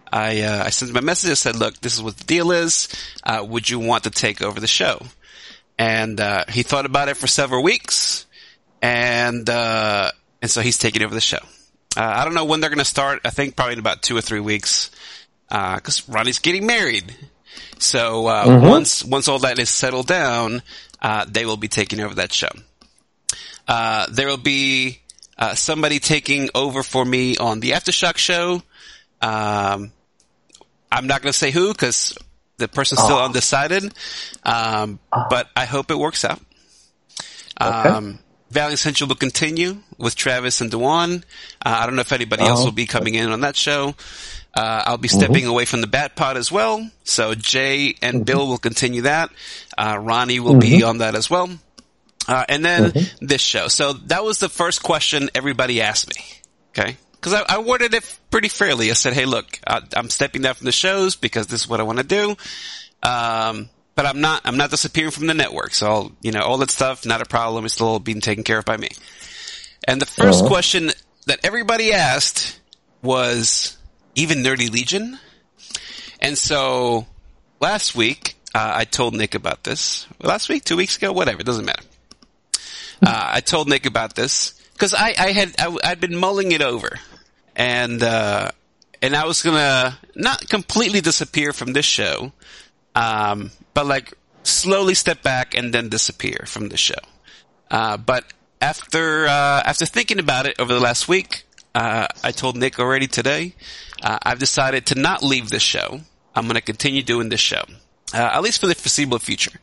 I sent him a message. I said, "Look, this is what the deal is. Would you want to take over the show?" and he thought about it for several weeks, and so he's taking over the show. I don't know when they're going to start. I think probably in about 2 or 3 weeks, because Ronnie's getting married. So once all that is settled down, they will be taking over that show. There will be somebody taking over for me on the Aftershock show. I'm not going to say who because the person's still undecided, but I hope it works out. Okay. Valley Central will continue with Travis and Dewan. I don't know if anybody else will be coming in on that show. I'll be stepping away from the Bat Pod as well. So Jay and Bill will continue that. Ronnie will be on that as well. And then this show. So that was the first question everybody asked me. Okay. Because I worded it pretty fairly. I said, hey, look, I'm stepping down from the shows because this is what I want to do. But I'm not disappearing from the network. So, all that stuff, not a problem. It's still being taken care of by me. And the first question that everybody asked was, even Nerdy Legion? And so last week, I told Nick about this. Last week, 2 weeks ago, whatever, it doesn't matter. I told Nick about this because I'd been mulling it over, and I was gonna not completely disappear from this show, but like slowly step back and then disappear from the show. But after thinking about it over the last week, I told Nick already today, I've decided to not leave this show. I'm going to continue doing this show, at least for the foreseeable future.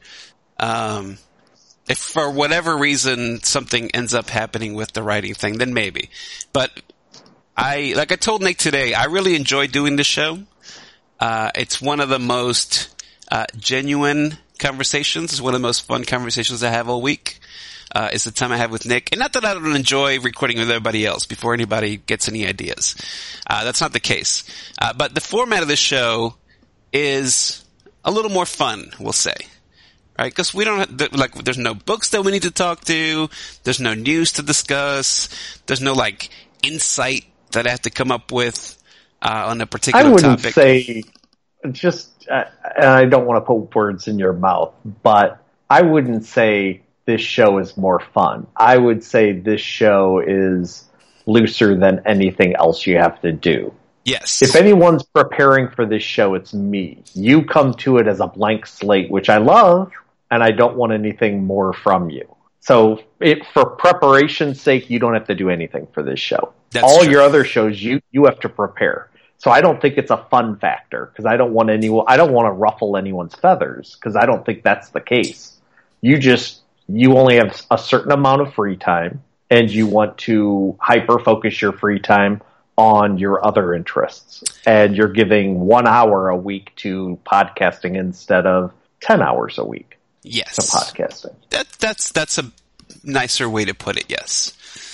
If for whatever reason something ends up happening with the writing thing, then maybe. But like I told Nick today, I really enjoy doing this show. It's one of the most genuine conversations. It's one of the most fun conversations I have all week. It's the time I have with Nick. And not that I don't enjoy recording with everybody else before anybody gets any ideas. That's not the case. But the format of this show is a little more fun, we'll say. Right? Because we don't there's no books that we need to talk to. There's no news to discuss. There's no insight that I have to come up with, on a particular topic. I wouldn't say and I don't want to put words in your mouth, but I wouldn't say this show is more fun. I would say this show is looser than anything else you have to do. Yes. If anyone's preparing for this show, it's me. You come to it as a blank slate, which I love, and I don't want anything more from you. So for preparation's sake, you don't have to do anything for this show. All your other shows, you have to prepare. So I don't think it's a fun factor because I don't want to ruffle anyone's feathers because I don't think that's the case. You only have a certain amount of free time and you want to hyper focus your free time on your other interests. And you're giving 1 hour a week to podcasting instead of 10 hours a week. Yes. To podcasting. That's a nicer way to put it. Yes.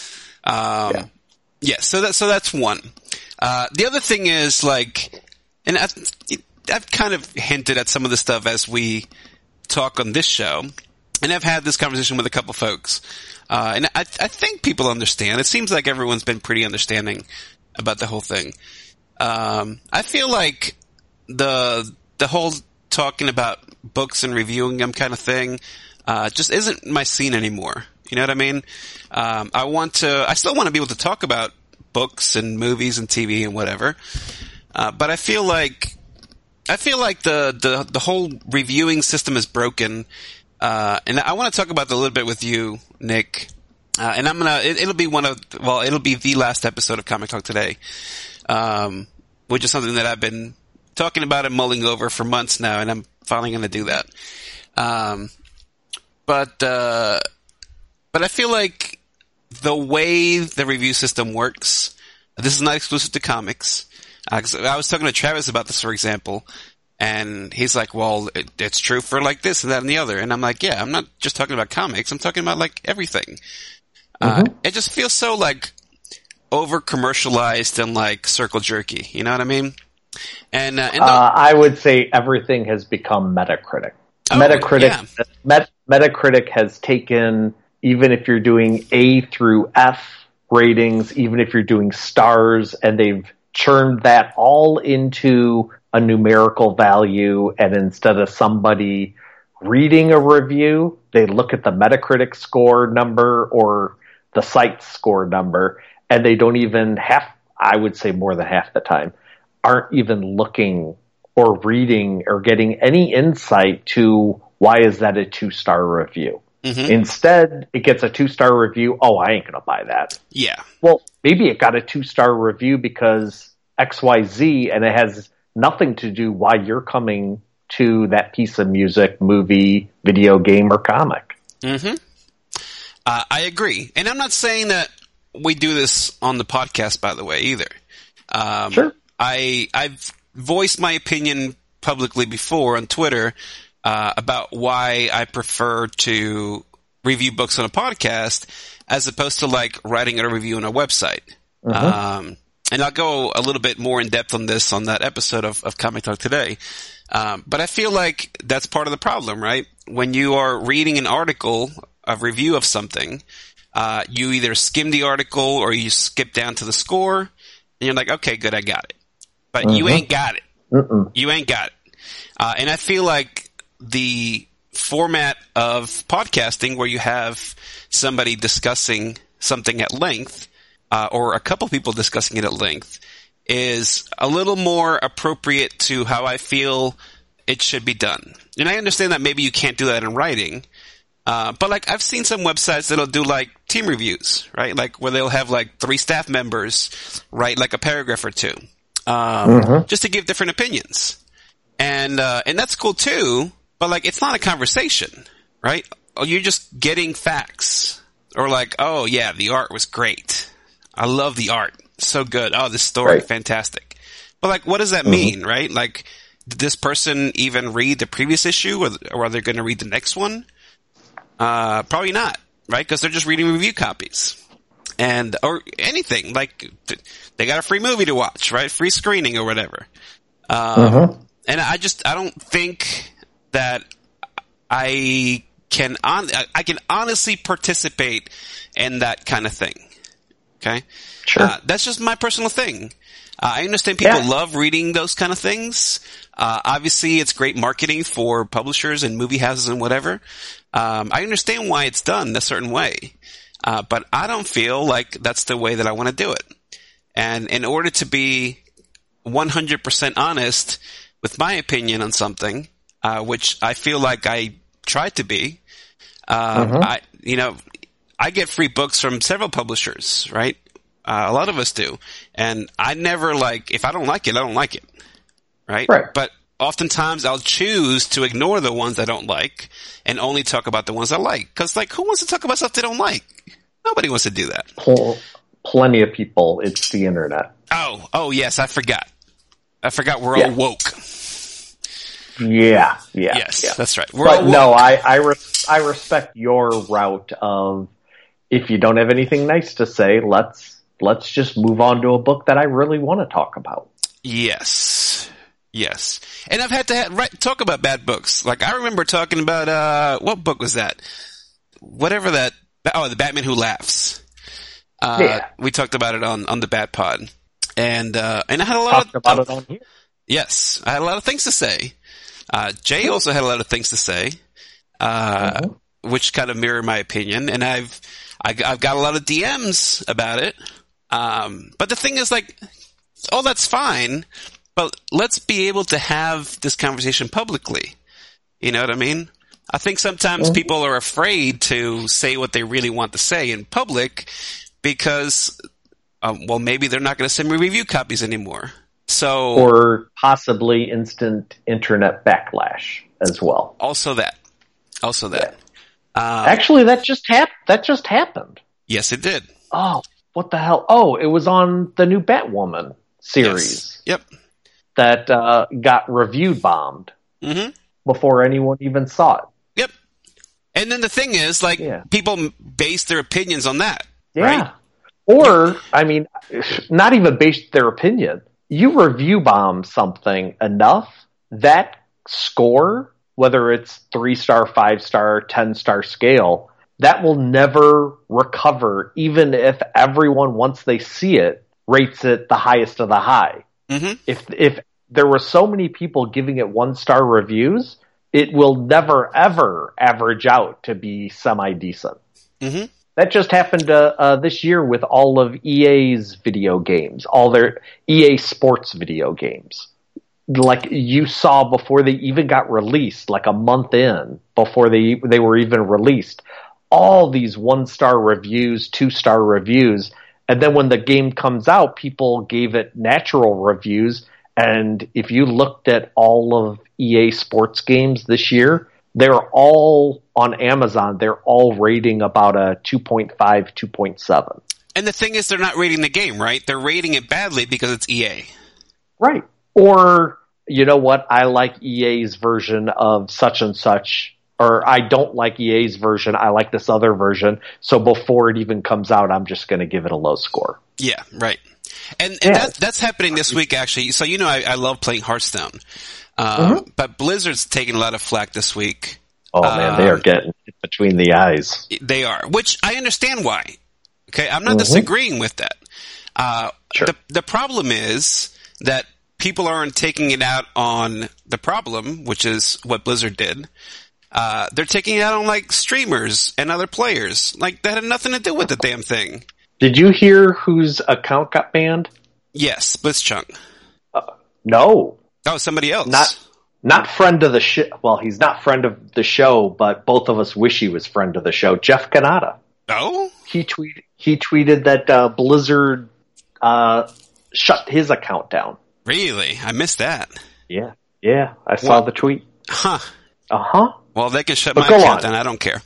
Yes. So that's one. The other thing is and I've kind of hinted at some of the stuff as we talk on this show, and I've had this conversation with a couple folks, and I think people understand. It seems like everyone's been pretty understanding about the whole thing. I feel like the whole talking about books and reviewing them kind of thing, just isn't my scene anymore. You know what I mean? I still want to be able to talk about books and movies and TV and whatever. But I feel like the whole reviewing system is broken. And I want to talk about that a little bit with you, Nick. And it'll be the last episode of Comic Talk today. Which is something that I've been talking about and mulling over for months now, and I'm finally going to do that. But I feel like the way the review system works, this is not exclusive to comics. 'Cause I was talking to Travis about this, for example, and he's like, well, it's true for this and that and the other. And I'm like, yeah, I'm not just talking about comics. I'm talking about everything. It just feels so over commercialized and circle jerky. You know what I mean? And I would say everything has become Metacritic. Metacritic has taken, even if you're doing A through F ratings, even if you're doing stars, and they've churned that all into a numerical value, and instead of somebody reading a review, they look at the Metacritic score number or the site score number, and they don't even I would say more than half the time, aren't even looking or reading or getting any insight to why is that a 2-star review. Mm-hmm. Instead, it gets a 2-star review. Oh, I ain't going to buy that. Yeah. Well, maybe it got a 2-star review because XYZ, and it has nothing to do why you're coming to that piece of music, movie, video game, or comic. Mm-hmm. I agree. And I'm not saying that we do this on the podcast, by the way, either. Sure. I've voiced my opinion publicly before on Twitter about why I prefer to review books on a podcast as opposed to like writing a review on a website. Mm-hmm. And I'll go a little bit more in depth on this on that episode of Comic Talk Today. But I feel like that's part of the problem, right? When you are reading an article, a review of something, you either skim the article or you skip down to the score and you're like, okay, good, I got it. But you ain't got it. Mm-mm. You ain't got it. And I feel like the format of podcasting where you have somebody discussing something at length, or a couple people discussing it at length, is a little more appropriate to how I feel it should be done. And I understand that maybe you can't do that in writing, but like I've seen some websites that'll do like team reviews, right? Like where they'll have like 3 staff members write like a paragraph or 2, just to give different opinions. And that's cool too, but like it's not a conversation, right? You're just getting facts. Or like, oh yeah, the art was great. I love the art. So good. Oh, this story, right. Fantastic. But like, what does that mean, right? Like, did this person even read the previous issue, or are they going to read the next one? Probably not, right? Because they're just reading review copies. Or anything. Like, they got a free movie to watch, right? Free screening or whatever. And I don't think that I can honestly participate in that kind of thing. Okay? Sure. That's just my personal thing. I understand people love reading those kind of things. Obviously, it's great marketing for publishers and movie houses and whatever. I understand why it's done a certain way. But I don't feel like that's the way that I want to do it. And in order to be 100% honest with my opinion on something, which I feel like I try to be, I get free books from several publishers, right? A lot of us do. And I never if I don't like it, I don't like it. Right? But oftentimes I'll choose to ignore the ones I don't like and only talk about the ones I like. Cause who wants to talk about stuff they don't like? Nobody wants to do that. Plenty of people. It's the internet. Oh yes, I forgot. We're all woke. Yeah. Yes, that's right. I respect your route of, if you don't have anything nice to say, let's just move on to a book that I really want to talk about. Yes. And I've had to talk about bad books. Like I remember talking about, what book was that? Whatever that, The Batman Who Laughs. We talked about it on the Bat Pod. And I had a lot about it on here. Yes, I had a lot of things to say. Jay also had a lot of things to say, which kind of mirror my opinion. And I've got a lot of DMs about it. But the thing is, that's fine, but let's be able to have this conversation publicly. You know what I mean? I think sometimes people are afraid to say what they really want to say in public because, maybe they're not going to send me review copies anymore. Or possibly instant internet backlash as well. Also that. Yeah. Actually, that just happened. Yes, it did. Oh, what the hell? Oh, it was on the new Batwoman series. Yes. Yep. That got review bombed before anyone even saw it. Yep. And then the thing is, people base their opinions on that. Yeah. Right? Or, not even base their opinion. You review bomb something enough, that score, whether it's 3-star, 5-star, 10-star scale, that will never recover, even if everyone, once they see it, rates it the highest of the high. If there were so many people giving it 1-star reviews, it will never, ever average out to be semi-decent. Mm-hmm. That just happened this year with all of EA's video games, all their EA Sports video games. Like you saw before they even got released, like a month in, before they were even released, all these 1-star reviews, 2-star reviews, and then when the game comes out, people gave it natural reviews. And if you looked at all of EA Sports games this year, they're all on Amazon. They're all rating about a 2.5, 2.7. And the thing is, they're not rating the game, right? They're rating it badly because it's EA. Right. Or, you know what, I like EA's version of such and such, or I don't like EA's version, I like this other version, so before it even comes out, I'm just going to give it a low score. Yeah, right. And that's happening this week, actually. So, I love playing Hearthstone. But Blizzard's taking a lot of flack this week. Oh, man, they are getting it between the eyes. They are, which I understand why. Okay, I'm not disagreeing with that. Sure. The problem is that people aren't taking it out on the problem, which is what Blizzard did. They're taking it out on, like, streamers and other players. Like, that had nothing to do with the damn thing. Did you hear whose account got banned? Yes, Blitzchung. No. Oh, somebody else. Not friend of the show. Well, he's not friend of the show, but both of us wish he was friend of the show. Jeff Kanata. Oh? He tweeted that Blizzard shut his account down. Really? I missed that. Yeah, I saw the tweet. Huh. Uh-huh. Well, they can shut my account down. I don't care.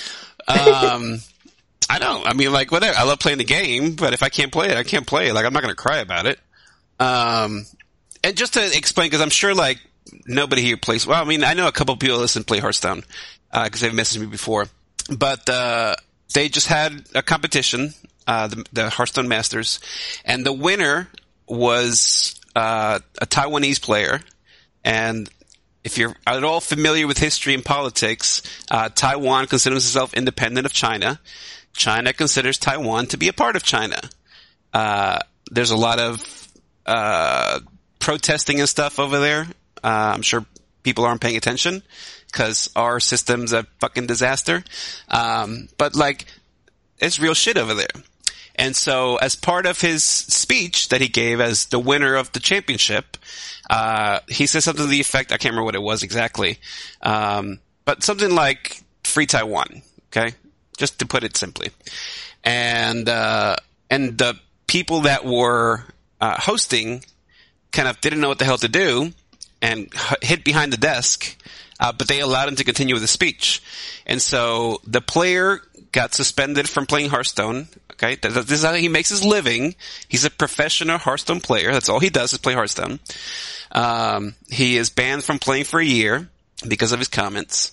I don't. I mean, like, whatever. I love playing the game, but if I can't play it, I can't play it. Like, I'm not going to cry about it. And just to explain, because I'm sure, like, nobody here plays. Well, I mean, I know a couple of people listen to play Hearthstone because they've messaged me before. But they just had a competition, the Hearthstone Masters, and the winner was a Taiwanese player. And if you're at all familiar with history and politics, Taiwan considers itself independent of China. China considers Taiwan to be a part of China. There's a lot of protesting and stuff over there. I'm sure people aren't paying attention because our system's a fucking disaster. But, like, it's real shit over there. And so as part of his speech that he gave as the winner of the championship, he said something to the effect, I can't remember what it was exactly, but something like free Taiwan, okay? Just to put it simply. And the people that were hosting kind of didn't know what the hell to do and hid behind the desk, but they allowed him to continue with the speech. And so the player got suspended from playing Hearthstone. Okay, this is how he makes his living. He's a professional Hearthstone player. That's all he does is play Hearthstone. He is banned from playing for a year because of his comments.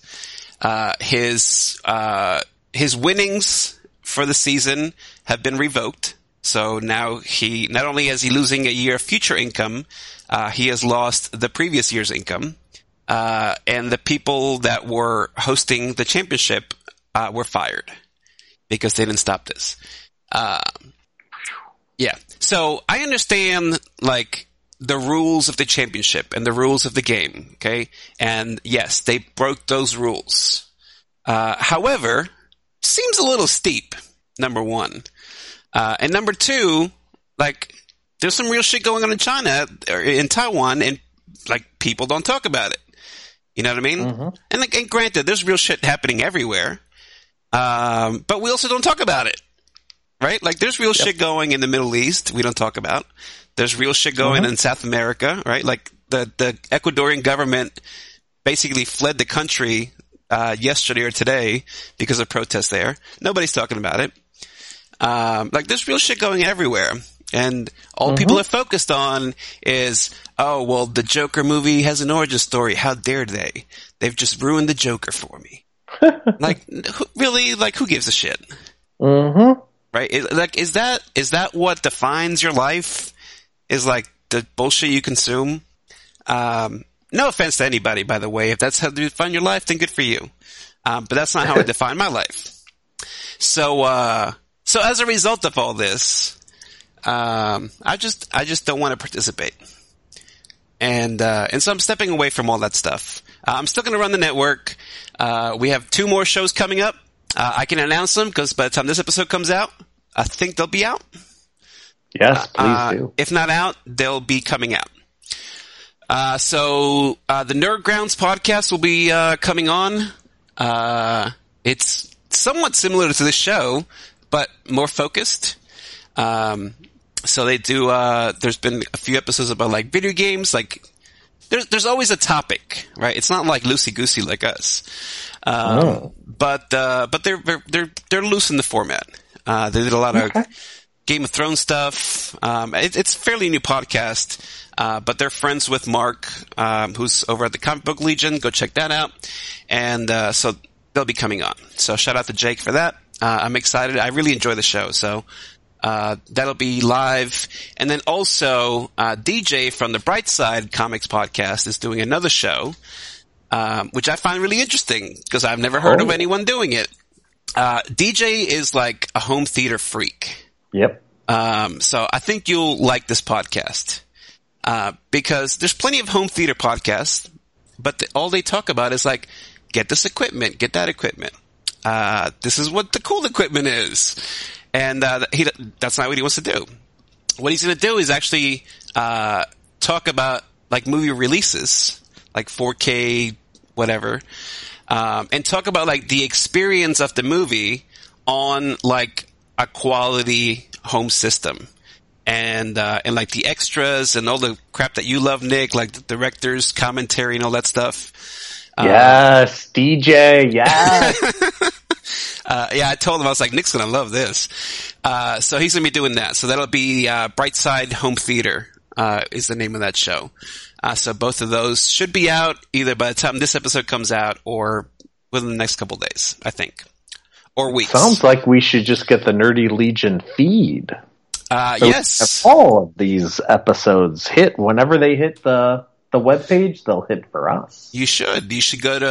His winnings for the season have been revoked. So now not only is he losing a year of future income, he has lost the previous year's income. And the people that were hosting the championship, were fired because they didn't stop this. Yeah. So I understand, like, the rules of the championship and the rules of the game, okay? And yes, they broke those rules. However, seems a little steep, number one. And number two, like, there's some real shit going on in China, or in Taiwan, and, like, people don't talk about it. You know what I mean? Mm-hmm. And, like, and granted, there's real shit happening everywhere. But we also don't talk about it. Right? Like, there's real shit going in the Middle East we don't talk about. There's real shit going in South America, right? Like, the Ecuadorian government basically fled the country yesterday or today because of protests there. Nobody's talking about it. Like, there's real shit going everywhere. And all people are focused on is, oh, well, the Joker movie has an origin story. How dare they? They've just ruined the Joker for me. Like, really? Like, who gives a shit? Mm-hmm. Right? Is that what defines your life? Is, like, the bullshit you consume? No offense to anybody, by the way. If that's how you define your life, then good for you. But that's not how I define my life. So as a result of all this, I just don't want to participate. And so I'm stepping away from all that stuff. I'm still going to run the network. We have 2 more shows coming up. I can announce them because by the time this episode comes out, I think they'll be out. Yes, please do. If not out, they'll be coming out. So the Nerd Grounds podcast will be coming on. It's somewhat similar to this show, but more focused. So they do. There's been a few episodes about like video games. Like there's always a topic, right? It's not like loosey goosey like us. But they're loose in the format. They did a lot of Game of Thrones stuff. It's a fairly new podcast. But they're friends with Mark, who's over at the Comic Book Legion. Go check that out. And so they'll be coming on. So shout out to Jake for that. I'm excited. I really enjoy the show. So that'll be live. And then also DJ from the Brightside Comics podcast is doing another show, which I find really interesting because I've never heard of anyone doing it. DJ is like a home theater freak. Yep. So I think you'll like this podcast. Because there's plenty of home theater podcasts, but all they talk about is like, get this equipment, get that equipment. This is what the cool equipment is. And, that's not what he wants to do. What he's going to do is actually, talk about like movie releases, like 4K, whatever, and talk about like the experience of the movie on like a quality home system. And like the extras and all the crap that you love, Nick, like the director's commentary and all that stuff. Yes, DJ, yes. Yeah, I told him, I was like, Nick's gonna love this. So he's gonna be doing that. So that'll be, Brightside Home Theater, is the name of that show. So both of those should be out either by the time this episode comes out or within the next couple days, I think. Or weeks. Sounds like we should just get the Nerdy Legion feed. So yes. All of these episodes hit whenever they hit the webpage, they'll hit for us. You should. You should go to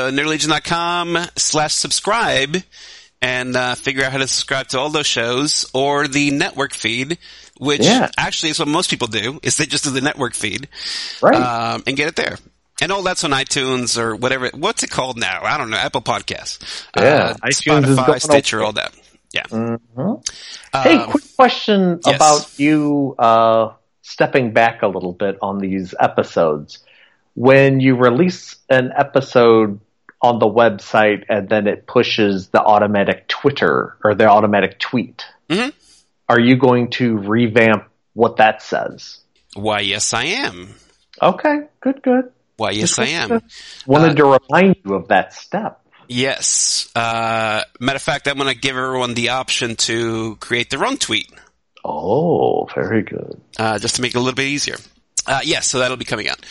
nerdlegion.com/subscribe and figure out how to subscribe to all those shows or the network feed, which actually is what most people do, is they just do the network feed. Right. And get it there. And all that's on iTunes or whatever. What's it called now? I don't know. Apple Podcasts. Yeah. iTunes Spotify, is Stitcher, all that. Yeah. Mm-hmm. Hey, quick question about you stepping back a little bit on these episodes. When you release an episode on the website and then it pushes the automatic Twitter or the automatic tweet, are you going to revamp what that says? Why, yes, I am. Okay, good. Why, yes, I am. Wanted to remind you of that step. Yes. Matter of fact, I'm going to give everyone the option to create their own tweet. Oh, very good. Just to make it a little bit easier. Yes, so that'll be coming out.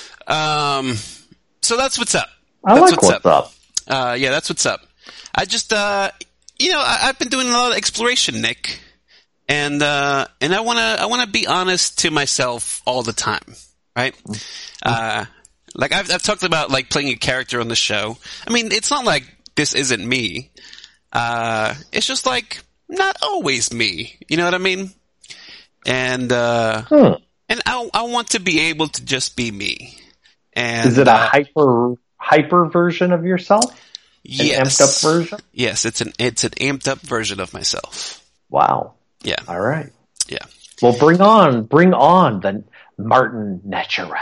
So that's what's up. That's what's up. Yeah, that's what's up. I just, I've been doing a lot of exploration, Nick. And I want to be honest to myself all the time, right? Like I've talked about like playing a character on the show. I mean, it's not like this isn't me. It's just like not always me. You know what I mean? And and I want to be able to just be me. And is it a hyper version of yourself? Yes. An amped up version? Yes, it's an amped up version of myself. Wow. Yeah. All right. Yeah. Well, bring on the Martin Natural.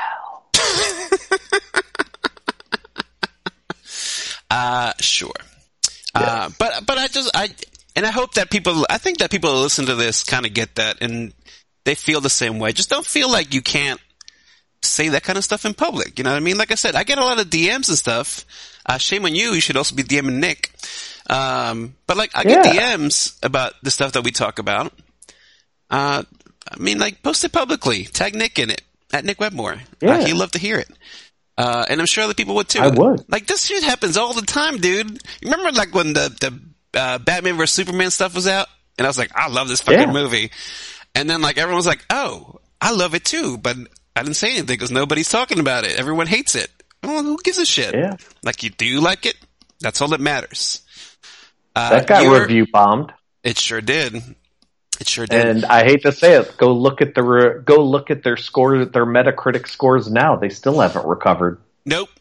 Sure. Yeah. But I hope that I think that people who listen to this kind of get that and they feel the same way. Just don't feel like you can't say that kind of stuff in public. You know what I mean? Like I said, I get a lot of DMs and stuff. Shame on you. You should also be DMing Nick. But like, I get DMs about the stuff that we talk about. I mean, like, post it publicly. Tag Nick in it. At Nick Webmore. Yeah. He'd love to hear it. And I'm sure other people would too. I would. Like, this shit happens all the time, dude. You remember, like, when the Batman vs. Superman stuff was out? And I was like, I love this fucking movie. And then, like, everyone was like, oh, I love it too. But I didn't say anything because nobody's talking about it. Everyone hates it. Well, who gives a shit? Yeah. Like, do you like it? That's all that matters. That got review bombed. It sure did. It sure did. And I hate to say it, go look at their score, their Metacritic scores now. They still haven't recovered. Nope.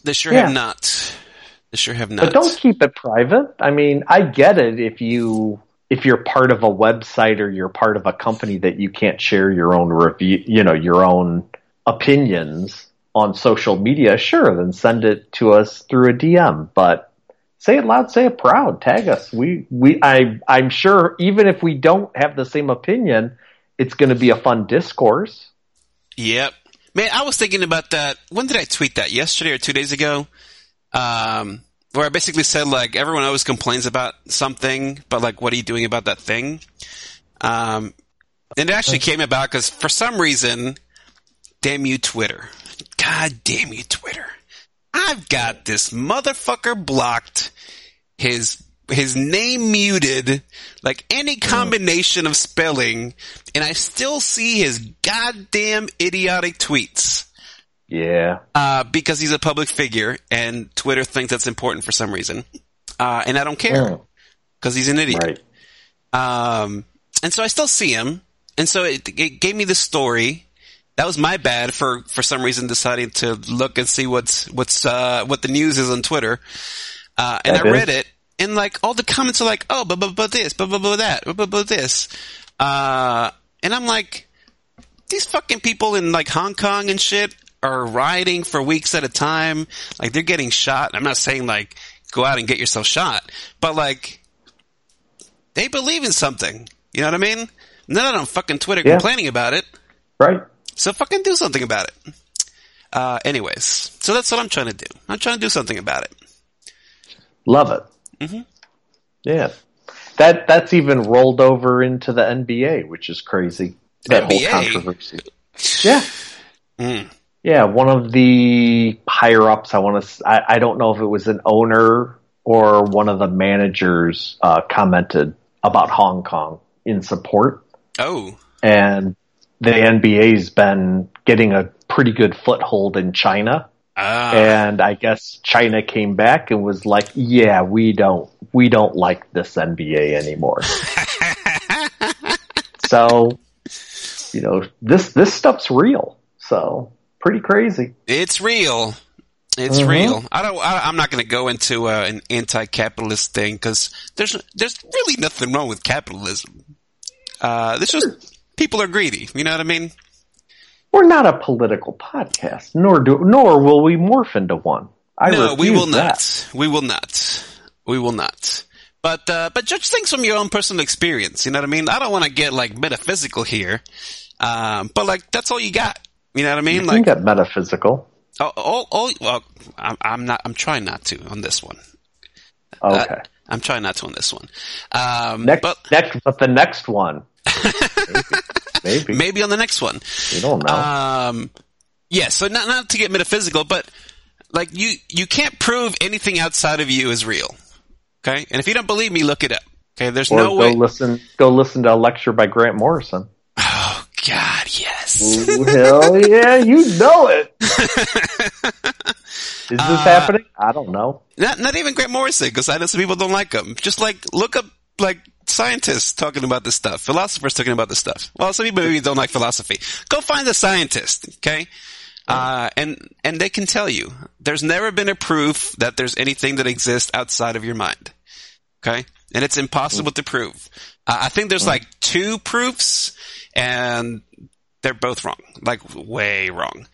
They sure have not. They sure have not. But don't keep it private. I mean, I get it if you're part of a website or you're part of a company that you can't share your own review, your own opinions on social media. Sure, then send it to us through a DM. But say it loud, say it proud. Tag us. I'm sure even if we don't have the same opinion, it's going to be a fun discourse. Yep. Man, I was thinking about that. When did I tweet that? Yesterday or 2 days ago? Where I basically said, like, everyone always complains about something, but, like, what are you doing about that thing? And it actually came about because for some reason, damn you, Twitter. God damn you, Twitter. I've got this motherfucker blocked, his name muted, like any combination of spelling, and I still see his goddamn idiotic tweets. Yeah. Because he's a public figure, and Twitter thinks that's important for some reason. And I don't care, because he's an idiot. Right. And so I still see him, and so it gave me the story. That was my bad for some reason deciding to look and see what the news is on Twitter. And I read it, and like all the comments are like, oh, but this, but that, but this. And I'm like, these fucking people in like Hong Kong and shit are rioting for weeks at a time. Like they're getting shot. I'm not saying like go out and get yourself shot, but like they believe in something. You know what I mean? None of them fucking Twitter complaining about it. Right. So fucking do something about it. Anyways, so that's what I'm trying to do. I'm trying to do something about it. Love it. Mm-hmm. Yeah. That's even rolled over into the NBA, which is crazy. That NBA? Whole controversy. Yeah. Yeah, one of the higher ups, I don't know if it was an owner or one of the managers commented about Hong Kong in support. Oh. And the NBA's been getting a pretty good foothold in China. And I guess China came back and was like, yeah, we don't like this NBA anymore. So, this stuff's real. So, pretty crazy. It's real. It's real. I'm not going to go into an anti-capitalist thing because there's really nothing wrong with capitalism. This just people are greedy. You know what I mean? We're not a political podcast, nor will we morph into one. We will not. We will not. We will not. But judge things from your own personal experience. You know what I mean? I don't want to get like metaphysical here. But like that's all you got. You know what I mean? You can get metaphysical. Well, I'm not. I'm trying not to on this one. Okay. I'm trying not to on this one. But the next one. Maybe on the next one. You don't know. Yeah, so not to get metaphysical, but like you can't prove anything outside of you is real. Okay? And if you don't believe me, look it up. Okay? There's no way. Go listen to a lecture by Grant Morrison. Oh God, yes. Ooh, hell yeah, you know it. Is this happening? I don't know. Not even Grant Morrison, because I know some people don't like him. Just like look up like scientists talking about this stuff, philosophers talking about this stuff. Well, some people maybe don't like philosophy. Go find a scientist, okay? And they can tell you there's never been a proof that there's anything that exists outside of your mind, okay? And it's impossible to prove. I think there's like 2 proofs, and they're both wrong, like way wrong.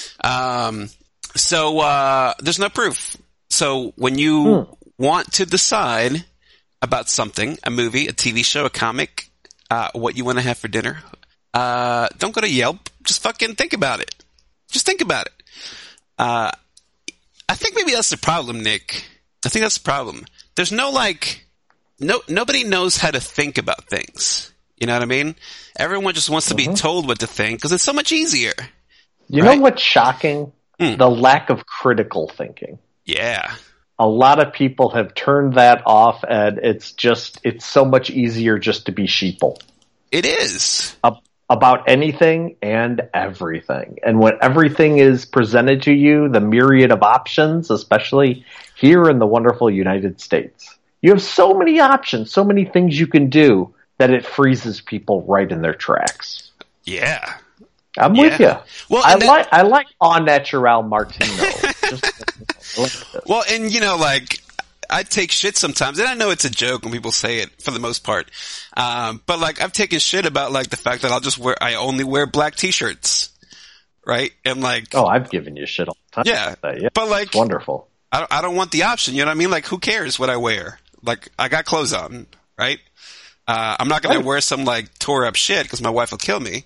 So there's no proof. So when you want to decide about something, a movie, a TV show, a comic, what you want to have for dinner, don't go to Yelp. Just fucking think about it. Just think about it. I think maybe that's the problem, Nick. I think that's the problem. There's nobody knows how to think about things. You know what I mean? Everyone just wants to be told what to think because it's so much easier. You know what's shocking? The lack of critical thinking. Yeah. A lot of people have turned that off, and it's so much easier just to be sheeple. It is. About anything and everything. And when everything is presented to you, the myriad of options, especially here in the wonderful United States, you have so many options, so many things you can do that it freezes people right in their tracks. Yeah. I'm with you. Well, I like au naturel Martino. Well, and like, I take shit sometimes, and I know it's a joke when people say it for the most part. But like, I've taken shit about like the fact that I only wear black t-shirts. Right? And like, I've given you shit all the time. Yeah. But like, it's wonderful. I don't want the option. You know what I mean? Like, who cares what I wear? Like, I got clothes on, right? I'm not going to wear some like tore up shit because my wife will kill me.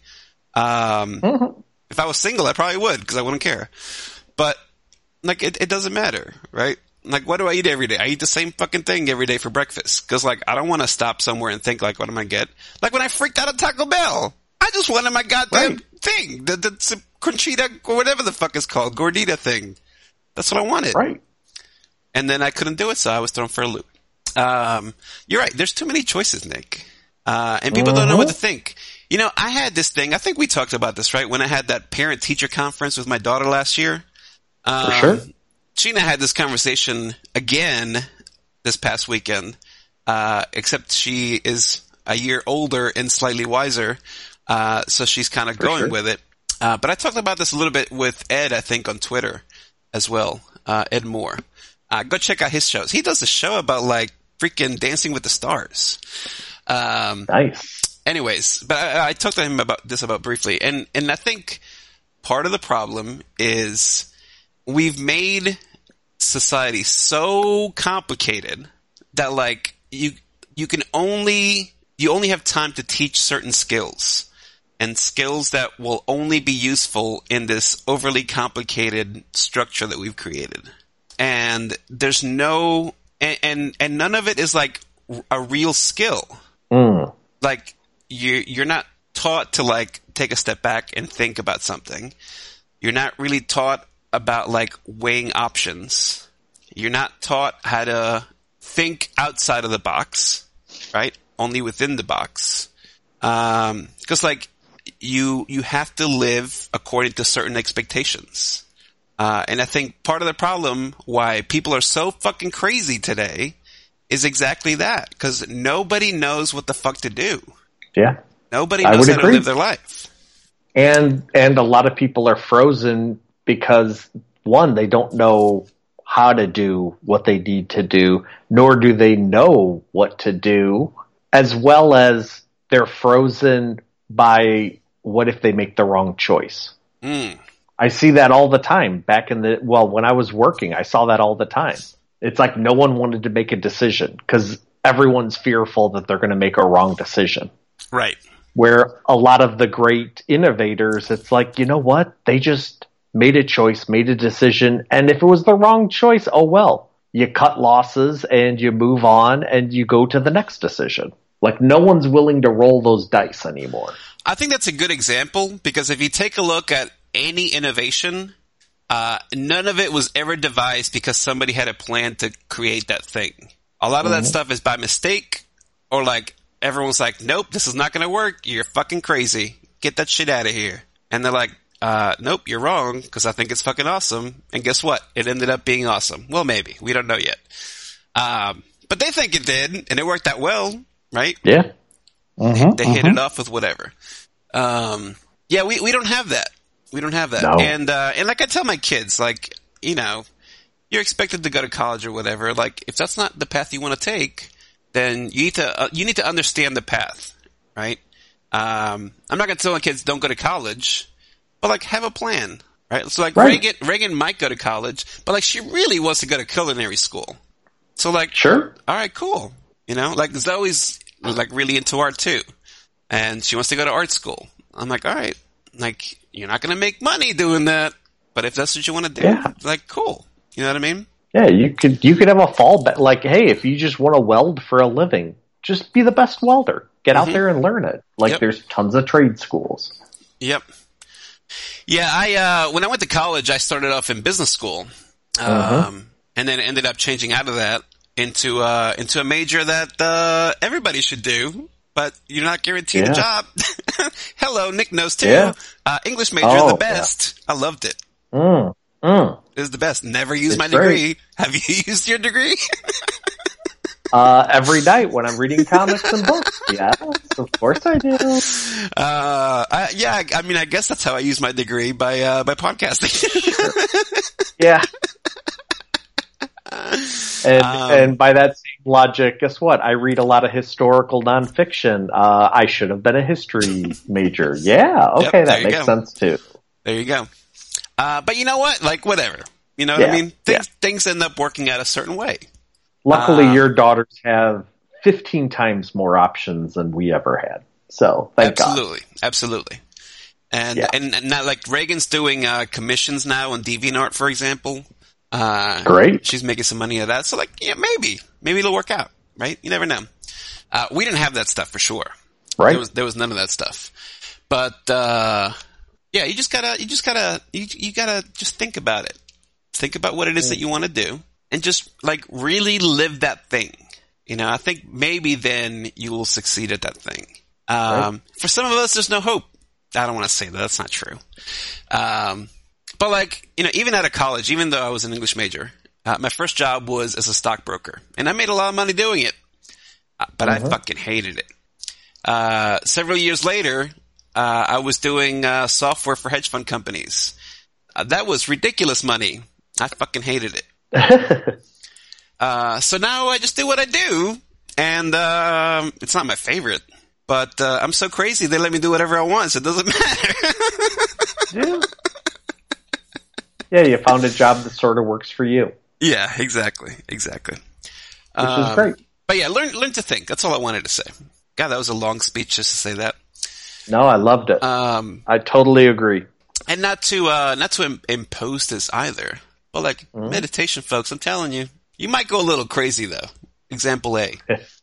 If I was single, I probably would because I wouldn't care. But like, it doesn't matter, right? Like, what do I eat every day? I eat the same fucking thing every day for breakfast. Cause like, I don't want to stop somewhere and think like, what am I get? Like when I freaked out at Taco Bell, I just wanted my goddamn thing. The Conchita or whatever the fuck is called. Gordita thing. That's what I wanted. Right. And then I couldn't do it, so I was thrown for a loop. You're right. There's too many choices, Nick. And people don't know what to think. I had this thing. I think we talked about this, right? When I had that parent-teacher conference with my daughter last year. For sure. Sheena had this conversation again this past weekend, except she is a year older and slightly wiser, so she's kind of going with it. But I talked about this a little bit with Ed, I think, on Twitter as well, Ed Moore. Go check out his shows. He does a show about like freaking Dancing with the Stars. Nice. Anyways, but I talked to him about this briefly, and I think part of the problem is we've made society so complicated that like you only have time to teach certain skills, and skills that will only be useful in this overly complicated structure that we've created. And there's no, and none of it is like a real skill. Like you're not taught to like take a step back and think about something. You're not really taught about like weighing options. You're not taught how to think outside of the box, right? Only within the box. 'Cause like you have to live according to certain expectations. And I think part of the problem why people are so fucking crazy today is exactly that. Because nobody knows what the fuck to do. Yeah. Nobody knows how to live their life. And a lot of people are frozen because, one, they don't know how to do what they need to do, nor do they know what to do, as well as they're frozen by what if they make the wrong choice. I see that all the time when I was working, I saw that all the time. It's like no one wanted to make a decision because everyone's fearful that they're going to make a wrong decision. Right. Where a lot of the great innovators, it's like, you know what? They just made a choice, made a decision. And if it was the wrong choice, oh well, you cut losses and you move on and you go to the next decision. Like no one's willing to roll those dice anymore. I think that's a good example because if you take a look at any innovation, none of it was ever devised because somebody had a plan to create that thing. A lot of that stuff is by mistake, or like everyone's like, nope, this is not going to work. You're fucking crazy. Get that shit out of here. And they're like, nope, you're wrong because I think it's fucking awesome. And guess what? It ended up being awesome. Well, maybe. We don't know yet. But they think it did, and it worked out well, right? Yeah. They hit it off with whatever. Yeah, we don't have that. We don't have that. No. And like I tell my kids, like, you're expected to go to college or whatever. Like, if that's not the path you want to take, then you need to understand the path, right? I'm not going to tell my kids don't go to college, but like have a plan, right? So like Reagan might go to college, but like she really wants to go to culinary school. So like, sure. All right, cool. Like Zoe's like really into art too, and she wants to go to art school. I'm like, all right, like you're not going to make money doing that, but if that's what you want to do, like cool. You know what I mean? Yeah, you could have a fallback. Like, hey, if you just want to weld for a living, just be the best welder. Get out there and learn it. Like, there's tons of trade schools. Yep. Yeah, I when I went to college, I started off in business school, and then ended up changing out of that into a major that everybody should do, but you're not guaranteed a job. Hello, Nick knows too. Yeah. English major, the best. I loved it. It was the best. Never used my degree. Great. Have you used your degree? Every night when I'm reading comics and books. Yes, of course I do. I mean, I guess that's how I use my degree by podcasting. Yeah. And by that same logic, guess what? I read a lot of historical nonfiction. I should have been a history major. Yeah, okay, Yep, that makes sense too. There you go. But you know what? Like, whatever. You know what I mean? Things end up working out a certain way. Luckily, your daughters have 15 times more options than we ever had. So, thank God. Absolutely. And now, like, Reagan's doing commissions now on DeviantArt, for example. Great. She's making some money out of that. So, like, yeah, maybe it'll work out, right? You never know. We didn't have that stuff for sure. Right. There was none of that stuff. But, yeah, you gotta just think about it. Think about what it is that you want to do and just, like, really live that thing. You know, I think maybe then you will succeed at that thing. Right. For some of us, there's no hope. I don't want to say that. That's not true. But like, you know, even out of college, even though I was an English major, my first job was as a stockbroker. And I made a lot of money doing it. But I fucking hated it. Several years later, I was doing software for hedge fund companies. That was ridiculous money. I fucking hated it. So now I just do what I do. And it's not my favorite. But I'm so crazy, they let me do whatever I want, so it doesn't matter. Yeah, you found a job that sort of works for you. Yeah, exactly. Which is great. But yeah, learn to think. That's all I wanted to say. God, that was a long speech just to say that. No, I loved it. I totally agree. And not to impose this either. But like meditation, folks, I'm telling you, you might go a little crazy though. Example A.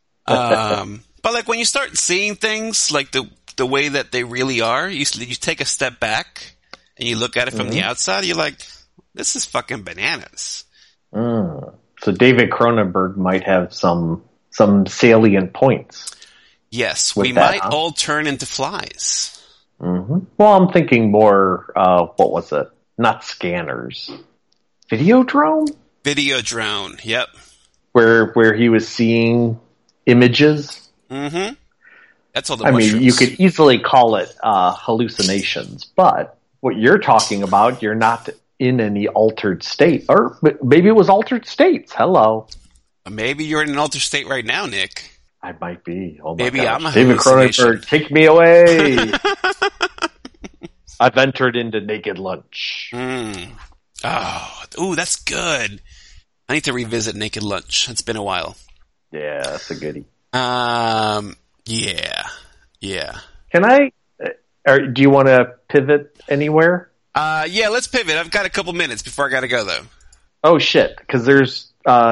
But like when you start seeing things like the way that they really are, you take a step back and you look at it from the outside, you're like, this is fucking bananas. So David Cronenberg might have some salient points. Yes, we might all turn into flies. Well, I'm thinking more, what was it? Not scanners. Videodrome? Videodrome, yep. Where he was seeing images. That's all the mushrooms. I mean, you could easily call it hallucinations, but what you're talking about, you're not in any altered state. Or maybe it was altered states. Hello. Maybe you're in an altered state right now, Nick. I might be. Oh my Maybe gosh. I'm a David hallucination. Cronenberg, take me away. I've entered into Naked Lunch. Oh, that's good. I need to revisit Naked Lunch. It's been a while. Yeah, that's a goodie. Yeah. Can I, or do you want to pivot anywhere? Yeah, let's pivot. I've got a couple minutes before I gotta go though. Oh shit, because there's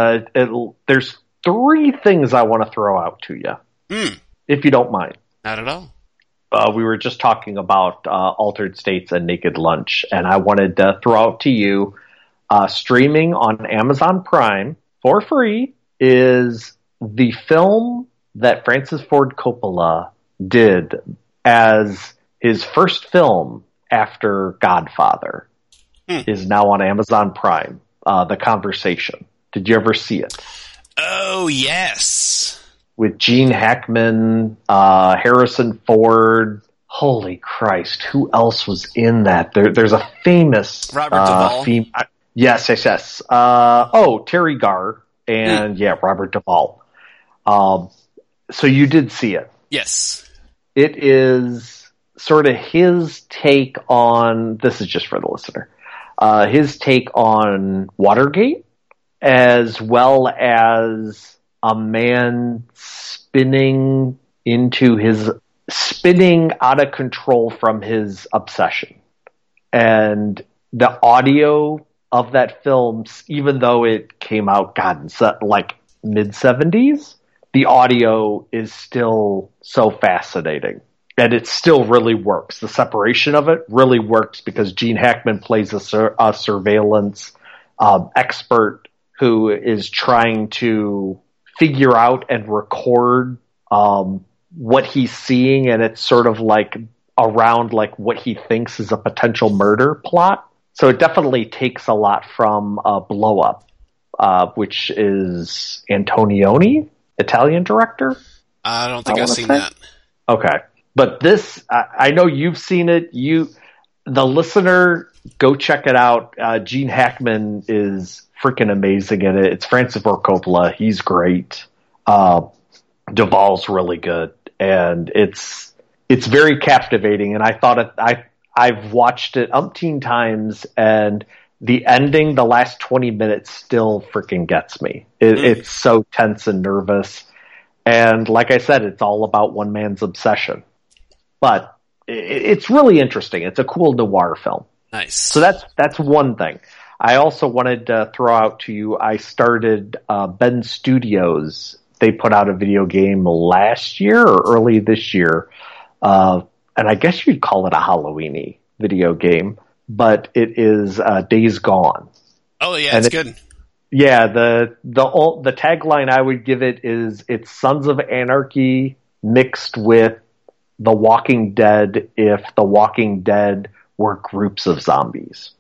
three things I want to throw out to you. If you don't mind. Not at all. We were just talking about Altered States and Naked Lunch, and I wanted to throw out to you, streaming on Amazon Prime for free is the film that Francis Ford Coppola did as his first film after Godfather. Is now on Amazon Prime. The Conversation. Did you ever see it? Oh, yes. With Gene Hackman, Harrison Ford. Holy Christ, who else was in that? There's a famous Robert Duvall. Yes. Terry Garr and Robert Duvall. So you did see it. Yes. It is sort of his take on, this is just for the listener, his take on Watergate, as well as a man spinning out of control from his obsession. And the audio of that film, even though it came out, like mid-70s, the audio is still so fascinating. And it still really works. The separation of it really works because Gene Hackman plays a surveillance expert who is trying to figure out and record what he's seeing, and it's sort of like around like what he thinks is a potential murder plot. So it definitely takes a lot from Blow Up, which is Antonioni, Italian director. I don't think I've seen that. Okay. But this, I know you've seen it. The listener, go check it out. Gene Hackman is freaking amazing in it. It's Francis Ford Coppola. He's great. Duvall's really good, and it's very captivating. And I thought I've watched it umpteen times, and the ending, the last 20 minutes, still freaking gets me. It's so tense and nervous, and like I said, it's all about one man's obsession. But it's really interesting. It's a cool noir film. Nice. So that's one thing. I also wanted to throw out to you, I started Bend Studios. They put out a video game last year or early this year, and I guess you'd call it a Halloween-y video game, but it is Days Gone. Oh yeah, it's good. Yeah, the tagline I would give it is it's Sons of Anarchy mixed with The Walking Dead if The Walking Dead were groups of zombies.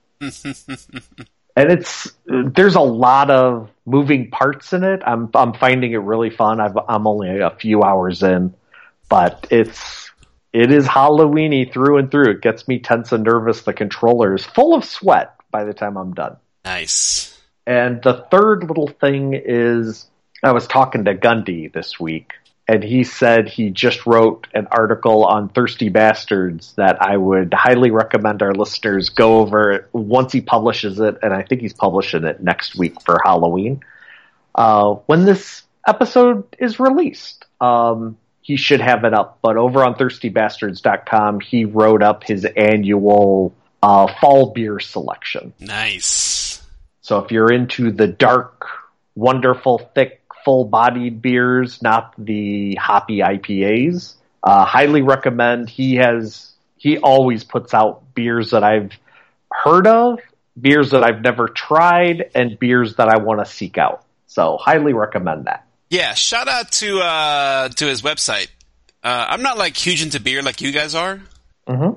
And there's a lot of moving parts in it. I'm finding it really fun. I'm only a few hours in, but it is Halloween-y through and through. It gets me tense and nervous. The controller is full of sweat by the time I'm done. Nice. And the third little thing is, I was talking to Gundy this week, and he said he just wrote an article on Thirsty Bastards that I would highly recommend our listeners go over once he publishes it, and I think he's publishing it next week for Halloween. When this episode is released, he should have it up, but over on thirstybastards.com, he wrote up his annual fall beer selection. Nice. So if you're into the dark, wonderful, thick, full-bodied beers, not the hoppy IPAs, highly recommend. He always puts out beers that I've heard of, beers that I've never tried, and beers that I want to seek out. So highly recommend that. Yeah, shout out to his website. I'm not like huge into beer like you guys are, but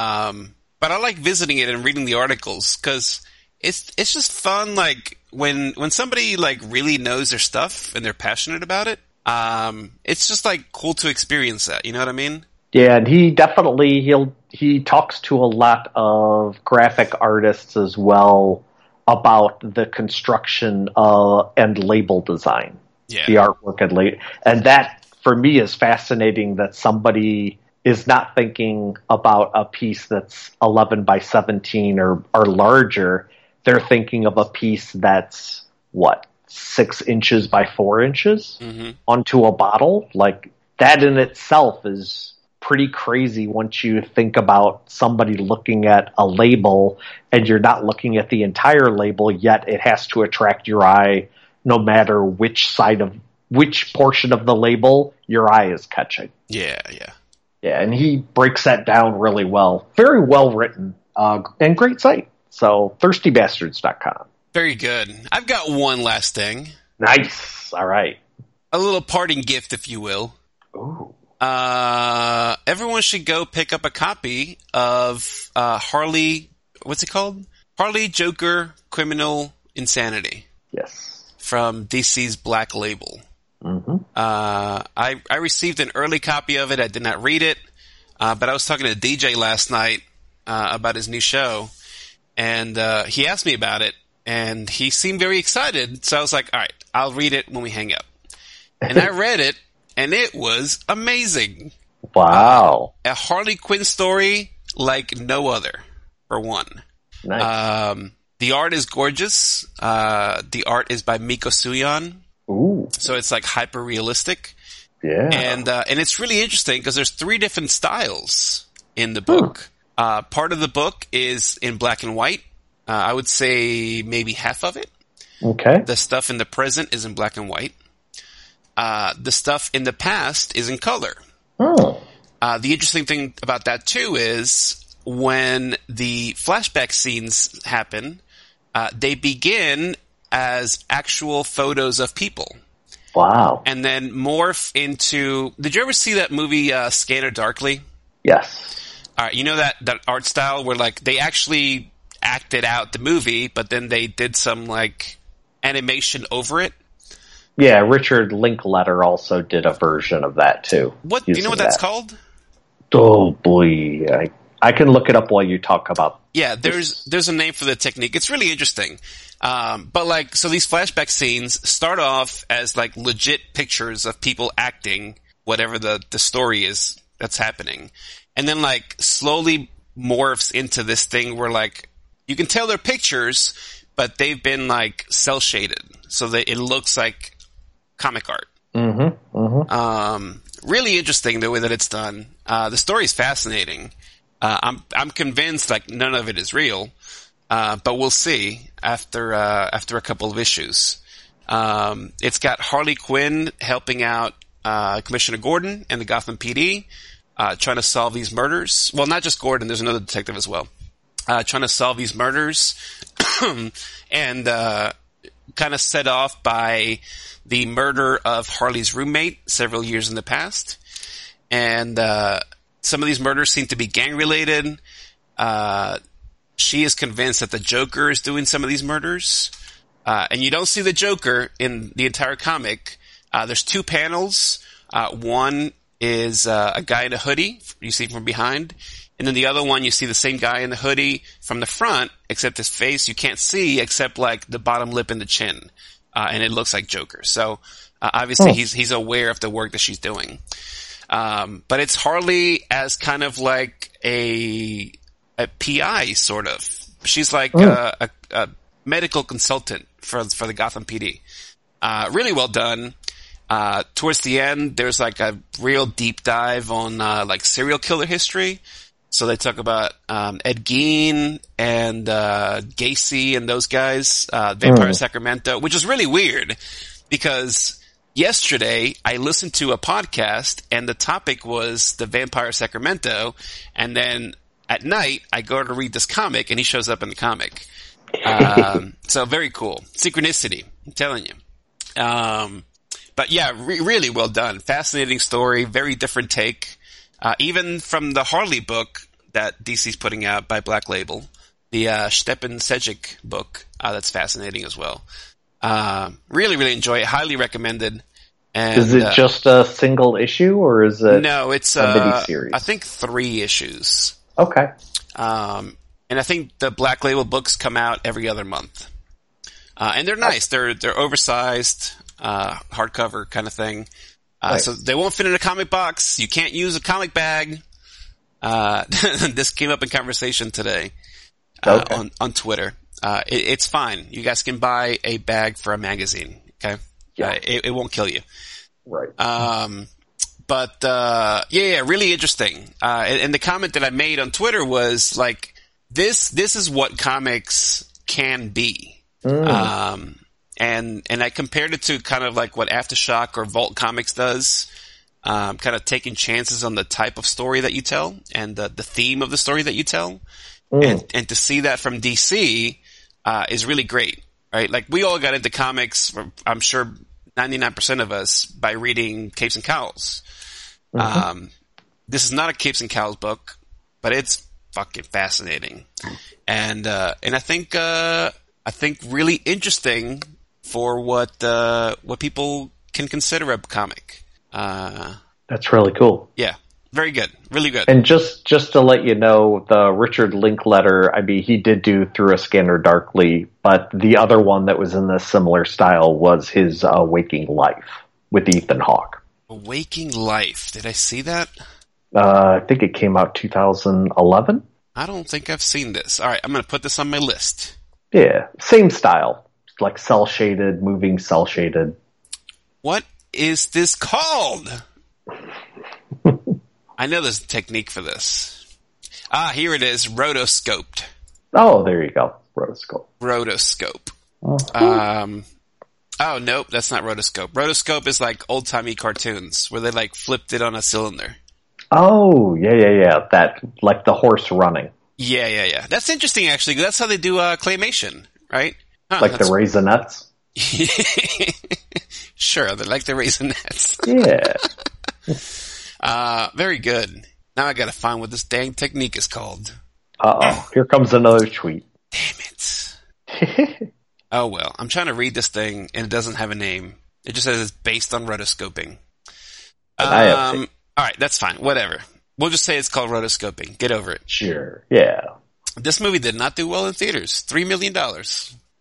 I like visiting it and reading the articles because it's just fun. Like when somebody like really knows their stuff and they're passionate about it, it's just like cool to experience that. You know what I mean? Yeah, and he talks to a lot of graphic artists as well about the construction and label design. Yeah. The artwork and that for me is fascinating that somebody is not thinking about a piece that's 11 by 17 or larger. They're thinking of a piece that's 6 inches by 4 inches onto a bottle. Like that in itself is pretty crazy once you think about somebody looking at a label and you're not looking at the entire label, yet it has to attract your eye no matter which portion of the label your eye is catching. Yeah. Yeah, and he breaks that down really well. Very well written, and great site. So, thirstybastards.com. Very good. I've got one last thing. Nice. All right. A little parting gift, if you will. Ooh. Everyone should go pick up a copy of Harley, what's it called? Harley Joker Criminal Insanity. Yes. From DC's Black Label. I received an early copy of it. I did not read it, but I was talking to DJ last night about his new show, and he asked me about it, and he seemed very excited. So I was like, all right, I'll read it when we hang up. And I read it, and it was amazing. Wow. A Harley Quinn story like no other, for one. Nice. The art is gorgeous. The art is by Miko Suyon. Ooh. So it's like hyper realistic. Yeah. And it's really interesting because there's 3 different styles in the book. Part of the book is in black and white. I would say maybe half of it. Okay. The stuff in the present is in black and white. The stuff in the past is in color. Oh. The interesting thing about that too is when the flashback scenes happen, they begin as actual photos of people. Wow. And then morph into... Did you ever see that movie, Scanner Darkly? Yes. All right, you know that art style where like they actually acted out the movie, but then they did some like animation over it? Yeah, Richard Linklater also did a version of that too. What do you know what that's called? Oh boy, I can look it up while you talk about. Yeah, there's a name for the technique. It's really interesting. But like, so these flashback scenes start off as like legit pictures of people acting whatever the story is that's happening. And then like slowly morphs into this thing where like, you can tell they're pictures, but they've been like cel shaded. So that it looks like comic art. Mm-hmm. Mm-hmm. Really interesting the way that it's done. The story is fascinating. I'm convinced like none of it is real. But we'll see after a couple of issues. It's got Harley Quinn helping out, Commissioner Gordon and the Gotham PD, trying to solve these murders. Well, not just Gordon, there's another detective as well. Trying to solve these murders. And, kind of set off by the murder of Harley's roommate several years in the past. And, some of these murders seem to be gang related. She is convinced that the Joker is doing some of these murders. And you don't see the Joker in the entire comic. There's two panels. One is a guy in a hoodie, you see from behind. And then the other one, you see the same guy in the hoodie from the front, except his face you can't see except like the bottom lip and the chin. And it looks like Joker. So, obviously he's aware of the work that she's doing. But it's Harley as kind of like a PI, sort of. She's like a medical consultant for the Gotham PD. Really well done. Towards the end, there's like a real deep dive on like serial killer history. So they talk about Ed Gein and Gacy and those guys, Vampire Sacramento, which is really weird because yesterday I listened to a podcast and the topic was the Vampire Sacramento, and then at night, I go to read this comic, and he shows up in the comic. So very cool. Synchronicity, I'm telling you. But yeah, really well done. Fascinating story, very different take. Even from the Harley book that DC's putting out by Black Label, the Stepan Sejic book, that's fascinating as well. Really, really enjoy it. Highly recommended. And, is it just a single issue, or is it no, it's a miniseries? I think 3 issues. Okay. And I think the Black Label books come out every other month. And they're nice. They're oversized, hardcover kind of thing. Nice. So they won't fit in a comic box. You can't use a comic bag. This came up in conversation today, on Twitter. It's fine. You guys can buy a bag for a magazine. Okay. Yeah. It won't kill you. Right. But yeah, really interesting. And the comment that I made on Twitter was like, this is what comics can be. And I compared it to kind of like what Aftershock or Vault Comics does, kind of taking chances on the type of story that you tell and the theme of the story that you tell. And to see that from DC, is really great, right? Like we all got into comics, I'm sure 99% of us, by reading Capes and Cowls. This is not a Capes and Cowls book, but it's fucking fascinating. And I think really interesting for what people can consider a comic. That's really cool. Yeah. Very good. Really good. And just to let you know, the Richard Linklater, I mean, he did do Through a Scanner Darkly, but the other one that was in the similar style was his Waking Life with Ethan Hawke. Waking Life. Did I see that? I think it came out 2011. I don't think I've seen this. All right, I'm going to put this on my list. Yeah, same style. Like cel-shaded, moving cel-shaded. What is this called? I know there's a technique for this. Here it is, rotoscoped. Oh, there you go. Rotoscope. Rotoscope. Oh, nope, that's not rotoscope. Rotoscope is like old-timey cartoons where they like flipped it on a cylinder. Oh, yeah. That, like the horse running. Yeah. That's interesting, actually. That's how they do claymation, right? Like the Raisinets? Sure, they're like the Raisinets. Yeah. Very good. Now I gotta find what this dang technique is called. Uh-oh. Here comes another tweet. Damn it. Oh well, I'm trying to read this thing and it doesn't have a name. It just says it's based on rotoscoping. Alright, that's fine. Whatever. We'll just say it's called rotoscoping. Get over it. Sure. Yeah. This movie did not do well in theaters. $3 million.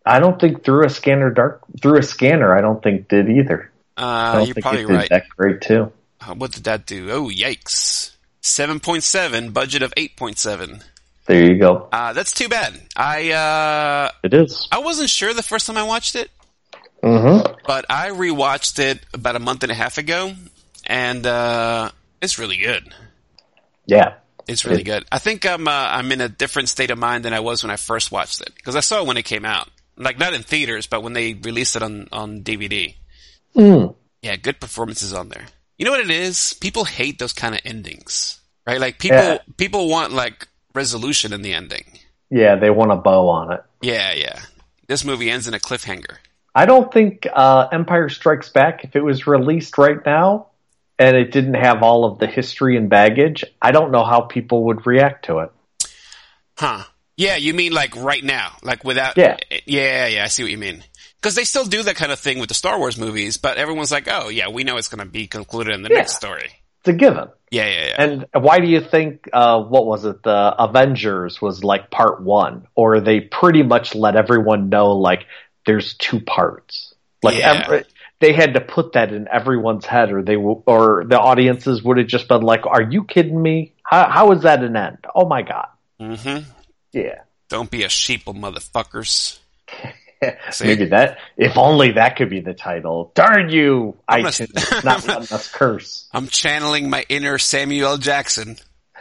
I don't think Through a Scanner, I don't think did either. I don't You're think probably it did right. that great too. What did that do? Oh, yikes. 7.7, budget of 8.7. There you go. That's too bad. It is. I wasn't sure the first time I watched it, but I rewatched it about a month and a half ago, and it's really good. Yeah. It's really good. I think I'm in a different state of mind than I was when I first watched it, because I saw it when it came out. Like, not in theaters, but when they released it on DVD. Yeah, good performances on there. You know what it is? People hate those kind of endings, right? Like, people want, like, resolution in the ending. Yeah, they want a bow on it. Yeah. This movie ends in a cliffhanger. I don't think Empire Strikes Back, if it was released right now, and it didn't have all of the history and baggage, I don't know how people would react to it. Huh. Yeah, you mean like right now, like without... Yeah, I see what you mean. Because they still do that kind of thing with the Star Wars movies, but everyone's like, oh, yeah, we know it's going to be concluded in the next story. It's a given. Yeah. And why do you think, what was it, the Avengers was like part 1? Or they pretty much let everyone know, like, there's 2 parts. Like, they had to put that in everyone's head, or the audiences would have just been like, "Are you kidding me? How is that an end? Oh my god!" Mm-hmm. Yeah. Don't be a sheeple, motherfuckers. Maybe that. If only that could be the title. Darn you, iTunes! Not letting us curse. I'm channeling my inner Samuel L. Jackson.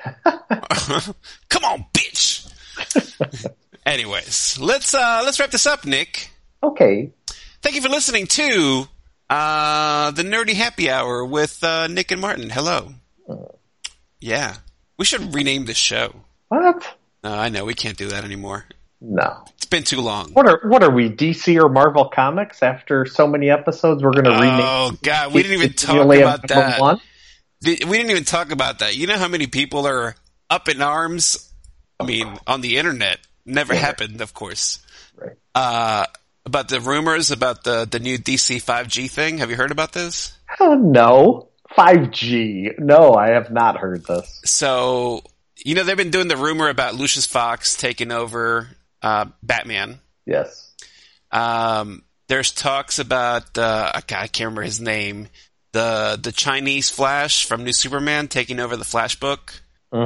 Come on, bitch. Anyways, let's wrap this up, Nick. Okay. Thank you for listening to the Nerdy Happy Hour with Nick and Martin. Hello. Yeah. We should rename this show. What? I know, we can't do that anymore. No. It's been too long. What are we, DC or Marvel Comics? After so many episodes, we're going to rename... Oh, God, we didn't even talk about that. We didn't even talk about that. You know how many people are up in arms? I mean, on the internet. Never happened, of course. Right. About the rumors about the new DC 5G thing. Have you heard about this? No. 5G. No, I have not heard this. So, you know, they've been doing the rumor about Lucius Fox taking over Batman. Yes. There's talks about, I can't remember his name, the Chinese Flash from New Superman taking over the Flash book.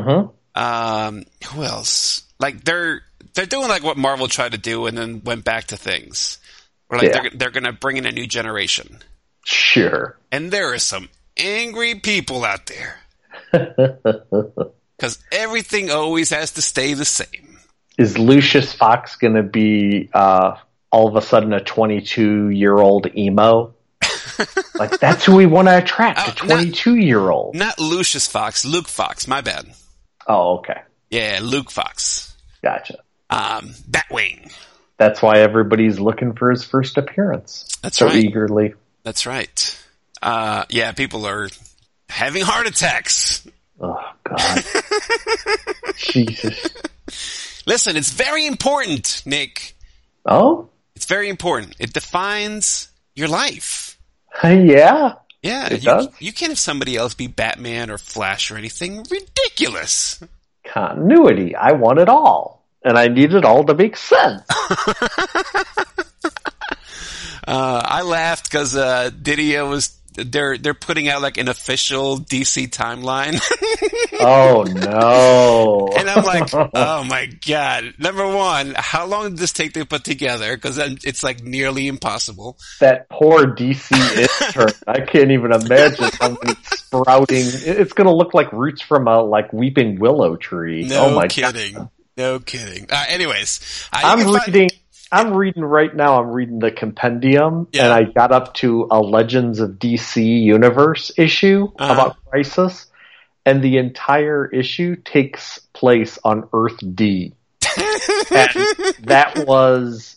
Who else? Like, they're doing like what Marvel tried to do and then went back to things. Or like they're going to bring in a new generation. Sure. And there are some angry people out there. Because everything always has to stay the same. Is Lucius Fox going to be all of a sudden a 22-year-old emo? Like, that's who we want to attract, a 22-year-old. Not Lucius Fox, Luke Fox, my bad. Oh, okay. Yeah, Luke Fox. Gotcha. Batwing. That's why everybody's looking for his first appearance. That's so right. Eagerly. That's right. Yeah, people are having heart attacks. Oh, God. Jesus. Listen, it's very important, Nick. Oh? It's very important. It defines your life. Yeah. Yeah, it does. You can't have somebody else be Batman or Flash or anything. Ridiculous. Continuity. I want it all. And I need it all to make sense. I laughed because Didio was they're putting out like an official DC timeline. Oh no! And I'm like, oh my god! Number one, how long did this take to put together? Because it's like nearly impossible. That poor DC intern. I can't even imagine how many sprouting. It's going to look like roots from a like weeping willow tree. No oh my kidding. God. No kidding. Anyways, I'm reading right now. I'm reading the compendium, and I got up to a Legends of DC Universe issue about Crisis, and the entire issue takes place on Earth D. And that was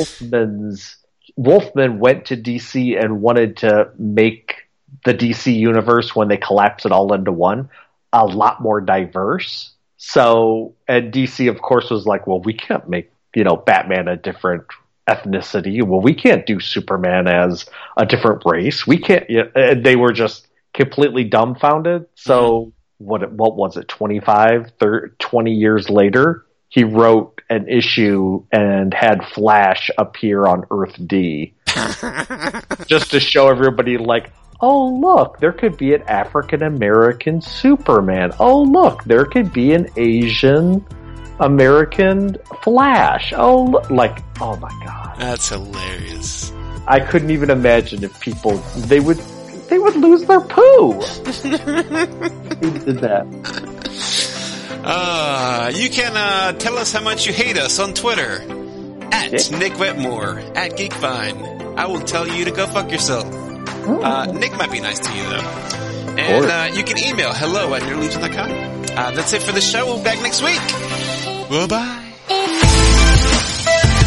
Wolfman went to DC and wanted to make the DC Universe, when they collapse it all into one, a lot more diverse. So, and DC, of course, was like, well, we can't make Batman a different ethnicity. Well, we can't do Superman as a different race. We can't. They were just completely dumbfounded. So what was it? 20 years later, he wrote an issue and had Flash appear on Earth D. Just to show everybody, like, oh, look, there could be an African-American Superman. Oh, look, there could be an Asian American Flash. Oh, look, like, oh my God. That's hilarious. I couldn't even imagine if people, they would lose their poo. Who did that? You can tell us how much you hate us on Twitter. At Nick Wetmore. At Geekvine. I will tell you to go fuck yourself. Nick might be nice to you, though. And you can email hello@nerdlegion.com. That's it for the show. We'll be back next week. Bye-bye.